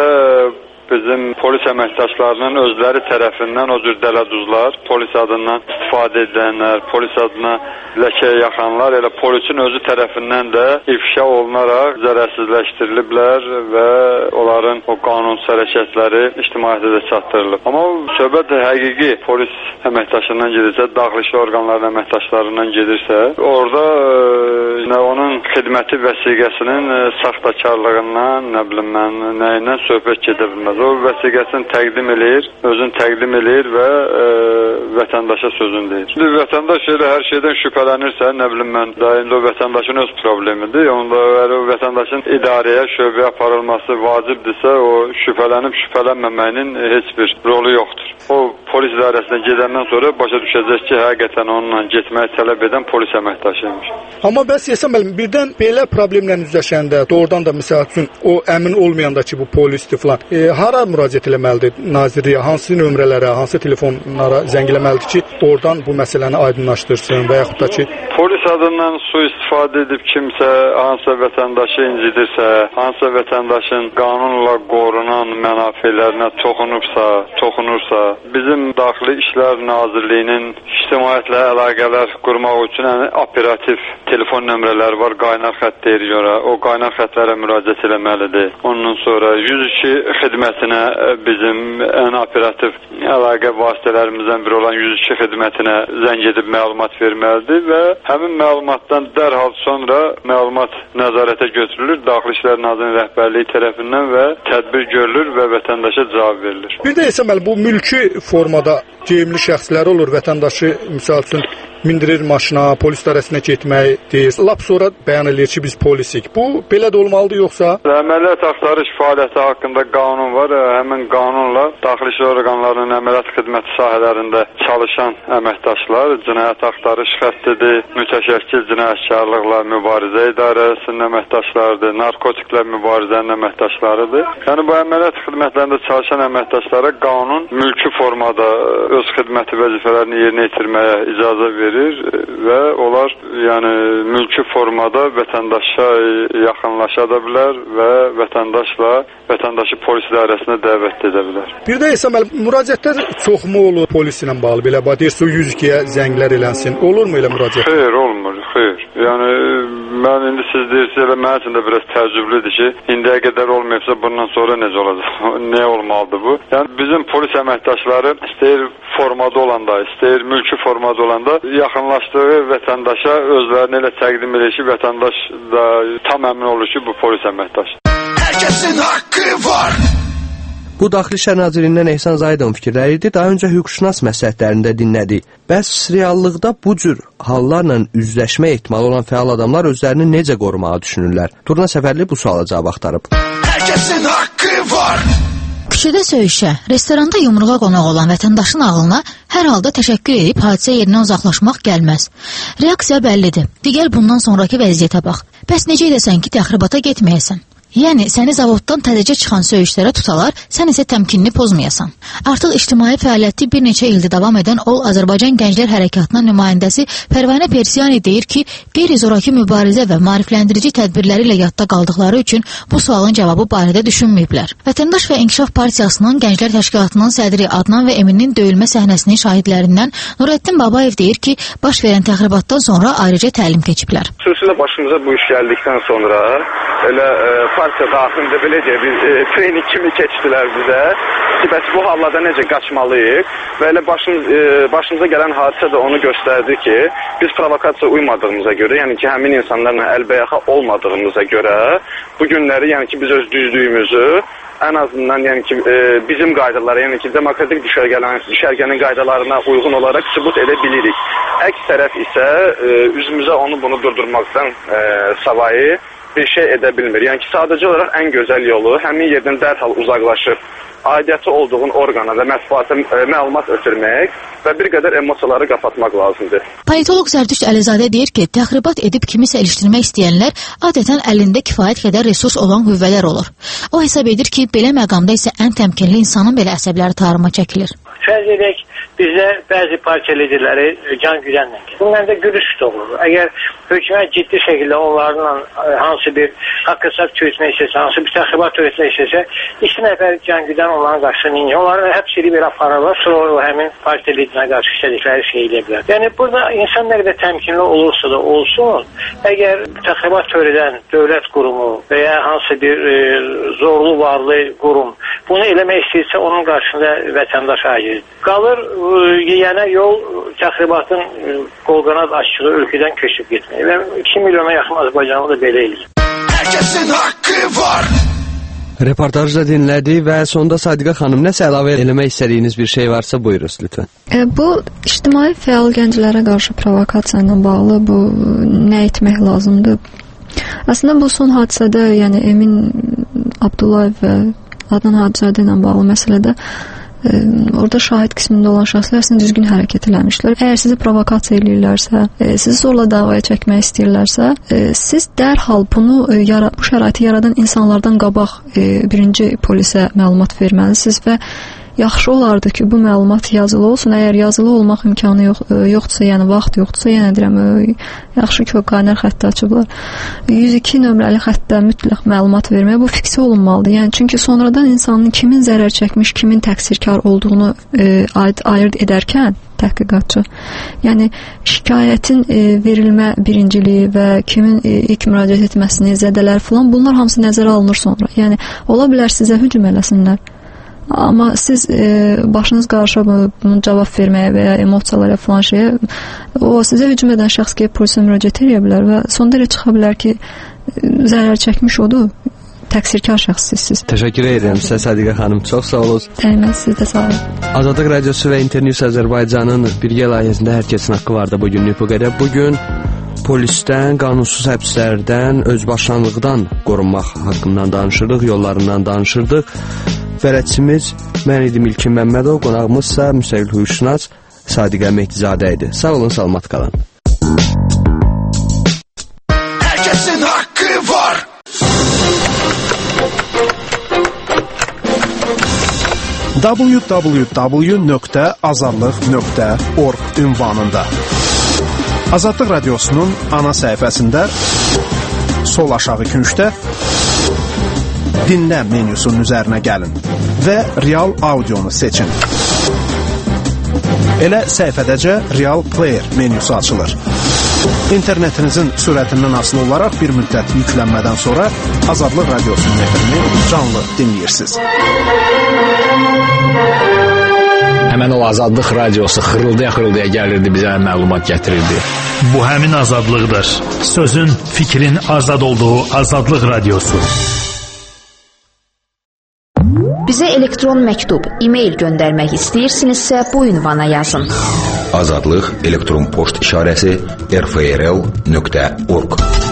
bizim polis əməkdaşlarının özləri tərəfindən o cür dələduzlar, polis adından istifadə edənlər, polis adına ləkə yaxanlar elə polisin özü tərəfindən də ifşa olunaraq zərərsizləşdiriliblər və onların o qanunsuz hərəkətləri ictimaiyyətə də çatdırılıb. Amma söhbət həqiqi polis əməkdaşından gedirsə, daxili işlər orqanlarının əməkdaşlarından gedirsə, orada onun xidməti vəsiqəsinin saxtakarlığından, nə bilim mən, nəyindən söhbət gedə bilməz. O vəsiqəsini təqdim eləyir, özünü təqdim eləyir və vətəndaşa sözünü deyir. Şimdi vətəndaş elə hər şeydən şübhələnirsə, nə bilim mən, indi o vətəndaşın öz problemidir. Onda o vətəndaşın idarəyə, şöbəyə aparılması vacibdirsə, o şübhələnməyinin heç bir rolu yoxdur. O polis idarəsinə gedəndən sonra başa düşəcək ki, həqiqətən onunla getməyi tələb edən polis əməkdaşıymış. Amma bəs Ehsan müəllim, birdən belə problemlə üzləşəndə, doğrudan da məsəl üçün o əmin olmayanda ki, bu polisdir filan, hara müraciət eləməlidir nazirliyə, hansı nömrələrə, hansı telefonlara zəng eləməlidir ki, oradan bu məsələni aydınlaşdırsın və yaxud da ki, polis adından sui-istifadə edib kimsə hansısa vətəndaşı incidirsə, hansısa vətəndaşın qanunla qorunan mənafələrinə toxunursa, bizim Daxili İşlər Nazirliyinin ictimaiyyətlə əlaqələr qurmaq üçün operativ telefon nömrələri var, qaynar xətt deyirik ora. O qaynar xəttlərə müraciət eləməlidir. Ondan sonra 102 xidmətinə bizim ən operativ əlaqə vasitələrimizdən biri olan 102 xidmətinə zəng edib məlumat verməlidir və həmin məlumatdan dərhal sonra məlumat nəzarətə götürülür. Daxili İşlər Nazirliyinin rəhbərliyi tərəfindən və tədbir görülür və vətəndaşa cavab verilir. Bir də Əsəməli, bu mülki formada geyimli şəxslər olur, vətəndaşı misal üçün mindirir maşına, polis idarəsinə getmək deyir. Lap sonra bəyan edir ki, biz polisik. Bu belə də olmalıdır yoxsa? Əməliyyat axtarış fəaliyyəti haqqında qanun var. Həmin qanunla daxili işlər orqanlarının əməliyyat xidməti sahələrində çalışan əməkdaşlar, cinayət axtarış xəttidir, mütəşəkkil cinayətkarlıqla mübarizə idarəsinin əməkdaşlarıdır, narkotiklə mübarizənin əməkdaşlarıdır. Yəni bu əməliyyat xidmətlərində çalışan əməkdaşlara qanun mülki formada öz xidməti vəzifələrini yerinə yetirməyə icazə verir və onlar yəni mülki formada vətəndaşa yaxınlaşa da bilər və vətəndaşı polis idarəsinə dəvət edə bilər. Bir də Əsəməli, müraciətlər çoxmu olur polis ilə bağlı belə? Deyirsə 102-yə zənglər elənsin. Olurmu elə müraciət? Xeyr, olmur. Xeyr. Yəni mən indi siz deyirsiniz, elə mənim üçün də biraz təəccüblüdür ki, indiyə qədər olmayıbsa bundan sonra necə olacaq? Nə olmalıdır bu? Yəni bizim polis əməkdaşları istəyir formada olanda, istəyir mülki formada olanda yaxınlaşdığı vətəndaşa özlərini elə təqdim edir ki, vətəndaş da tam əmin olur ki, bu polis əməkdaşıdır. Hər kəsin haqqı var. Bu Daxili İşlər Nazirliyindən Ehsan Zahidovun fikirləri idi. Daha öncə hüquqşünas məsləhətlərində dinlədik. Bəs reallıqda bu cür hallarla üzləşmə ehtimalı olan fəal adamlar özlərini necə qorumağı düşünürlər? Turna Səfərli bu suala cavab axtarıb. Hər kəsin haqqı var. Küçədə söyüşə, restoranda yumruğa qonaq olan vətəndaşın ağlına hər halda təşəkkür edib hadisə yerindən uzaqlaşmaq gəlməz. Reaksiya bəllidir. Digər bundan sonraki vəziyyətə bax. Bəs necə edəsən ki, təxribata getməyəsən? Yəni, səni zavoddan tədəcə çıxan söyüşlərə tutalar, sən isə təmkinini pozmayasan. Artıq ictimai fəaliyyəti bir neçə ildir davam edən Ol Azərbaycan Gənclər Hərəkatının nümayəndəsi Pərvanə Persiyani deyir ki, qeyri-zoraki mübarizə və maarifləndirici tədbirləri ilə yadda qaldıqları üçün bu sualın cavabı barədə düşünməyiblər. Vətəndaş və İnkişaf Partiyasının Gənclər Təşkilatının sədri Adnan və Eminin döyülmə səhnəsinin şahidlərindən Nurəddin Babayev deyir ki, baş verən təxribatdan sonra ayrıca təlim keçiblər. Xüsusilə başımıza bu iş gəldikdən sonra elə partiya daxilində belə deyək, trening kimi keçdilər bizə ki, bəs bu hallarda necə qaçmalıyıq və elə başımıza gələn hadisə də onu göstərdi ki, biz provokasiya uymadığımıza görə, yəni ki, həmin insanlarla əlbəyaxa olmadığımıza görə bu günləri, yəni ki, biz öz düzlüyümüzü ən azından, yəni ki, bizim qaydalara, yəni ki, demokratik düşərgənin qaydalarına uyğun olaraq sübut edə bilirik. Əks tərəf isə üzümüzə onu bunu durdurmaqdan savayı bir şey edə bilmir. Yəni ki, sadəcə olaraq ən gözəl yolu həmin yerdən dərhal uzaqlaşıb aidiyyəti olduğun orqana və mətbuata məlumat ötürmək və bir qədər emosiyaları qapatmaq lazımdır. Politoloq Zərdüşt Əlizadə deyir ki, təxribat edib kimisə ilişdirmək istəyənlər adətən əlində kifayət qədər resurs olan qüvvələr olur. O hesab edir ki, belə məqamda isə ən təmkinli insanın belə əsəbləri tarıma çəkilir. Fərz edək, bizdə bəzi partiya liderləri can güdənlə gəlir. Bunlar da gülüş olur. Əgər hökumət ciddi şəkildə onlarla hansı bir haqq-hesab çözmək istəsə, hansı bir təxribat törətmək istəsə, 2 nəfər can güdən onların qarşısını inir. Onları həbs edib bir apararlar, sonra o həmin partiya liderinə qarşı istədikləri şey edə bilər. Yəni burada insan nə qədər təmkinli olursa da olsun, əgər təxribat törədən dövlət qurumu və ya hansı bir zorlu varlı qurum bunu eləmək istəyirsə, onun qarşısında vətəndaş acizdir. Qalır yiyənə yol təxribatın qolqanad açığı ölkədən köçüb getmək və 2 milyona yaxın Azərbaycanlı da belə eləyir. Hər kəsin haqqı var. Reportajda dinlədik və sonda Sadiqa xanım nəsə əlavə eləmək istədiyiniz bir şey varsa buyurunuz lütfən. Bu ictimai fəal gənclərə qarşı provokasiya ilə bağlı bu nə etmək lazımdır? Əslində bu son hadisədə, yəni Emin Abdullayev və Adnan Hacızadə ilə bağlı məsələdə orada şahid qismində olan şəxslər əslində düzgün hərəkət eləmişlər. Əgər sizi provokasiya edirlərsə, sizi zorla davaya çəkmək istəyirlərsə, siz dərhal bu şəraiti yaradan insanlardan qabaq birinci polisə məlumat verməlisiniz və yaxşı olardı ki, bu məlumat yazılı olsun. Əgər yazılı olmaq imkanı yoxdursa, yəni vaxt yoxdursa, yenə deyirəm, yaxşı ki, o qaynar xətti açıblar. 102 nömrəli xəttdə mütləq məlumat verməyə bu fiksə olunmalıdır. Yəni çünki sonradan insanın kimin zərər çəkmiş, kimin təqsirkar olduğunu ayırd edərkən təhqiqatçı, yəni şikayətin verilmə birinciliyi və kimin ilk müraciət etməsini, zədələr falan, bunlar hamısı nəzərə alınır sonra. Yəni ola bilər sizə hücum eləsinlər. Amma siz başınız qarışıb bunu cavab verməyə və ya emosiyalara falan şeyə, o sizə hücum edən şəxs gəlib polisə müraciət edə bilər və sonda elə çıxa bilər ki, zərər çəkmiş odur, təqsirkar şəxssizsiz. Təşəkkür edirəm sizə Sədiqə xanım, çox sağ olun. Dəyməz, siz də sağ olun. Azadlıq Radiosu və İnternews Azərbaycanın birgə layihəsində hər kəsin haqqı var da bugünlük bu qədər. Bugün polisdən, qanunsuz həbslərdən, özbaşınalıqdan qorunmaq haqqından danışırdıq, yollarından danışırdıq. Bələdçimiz mən idim İlkin Məmmədov, qonağımızsa müstəqil hüquqşünas Sadiqə Mehdizadə idi. Sağ olun, salamat qalın. Hər kəsin haqqı var. www.azadlıq.org ünvanında Azadlıq Radiosunun ana səhifəsində sol aşağı küncdə dinlə menyusunun üzərinə gəlin və real audionu seçin. Elə səhifədəcə Real Player menyusu açılır. İnternetinizin sürətindən asılı olaraq bir müddət yüklənmədən sonra Azadlıq Radiosunun efrini canlı dinləyirsiniz. Həmən o Azadlıq Radiosu xırıldaya-xırıldaya gəlirdi, bizə məlumat gətirirdi. Bu həmin azadlıqdır. Sözün, fikrin azad olduğu Azadlıq Radiosu. Bizə elektron məktub, e-mail göndərmək istəyirsinizsə bu ünvana yazın. Azadlıq elektron poçt işarəsi rfrl.org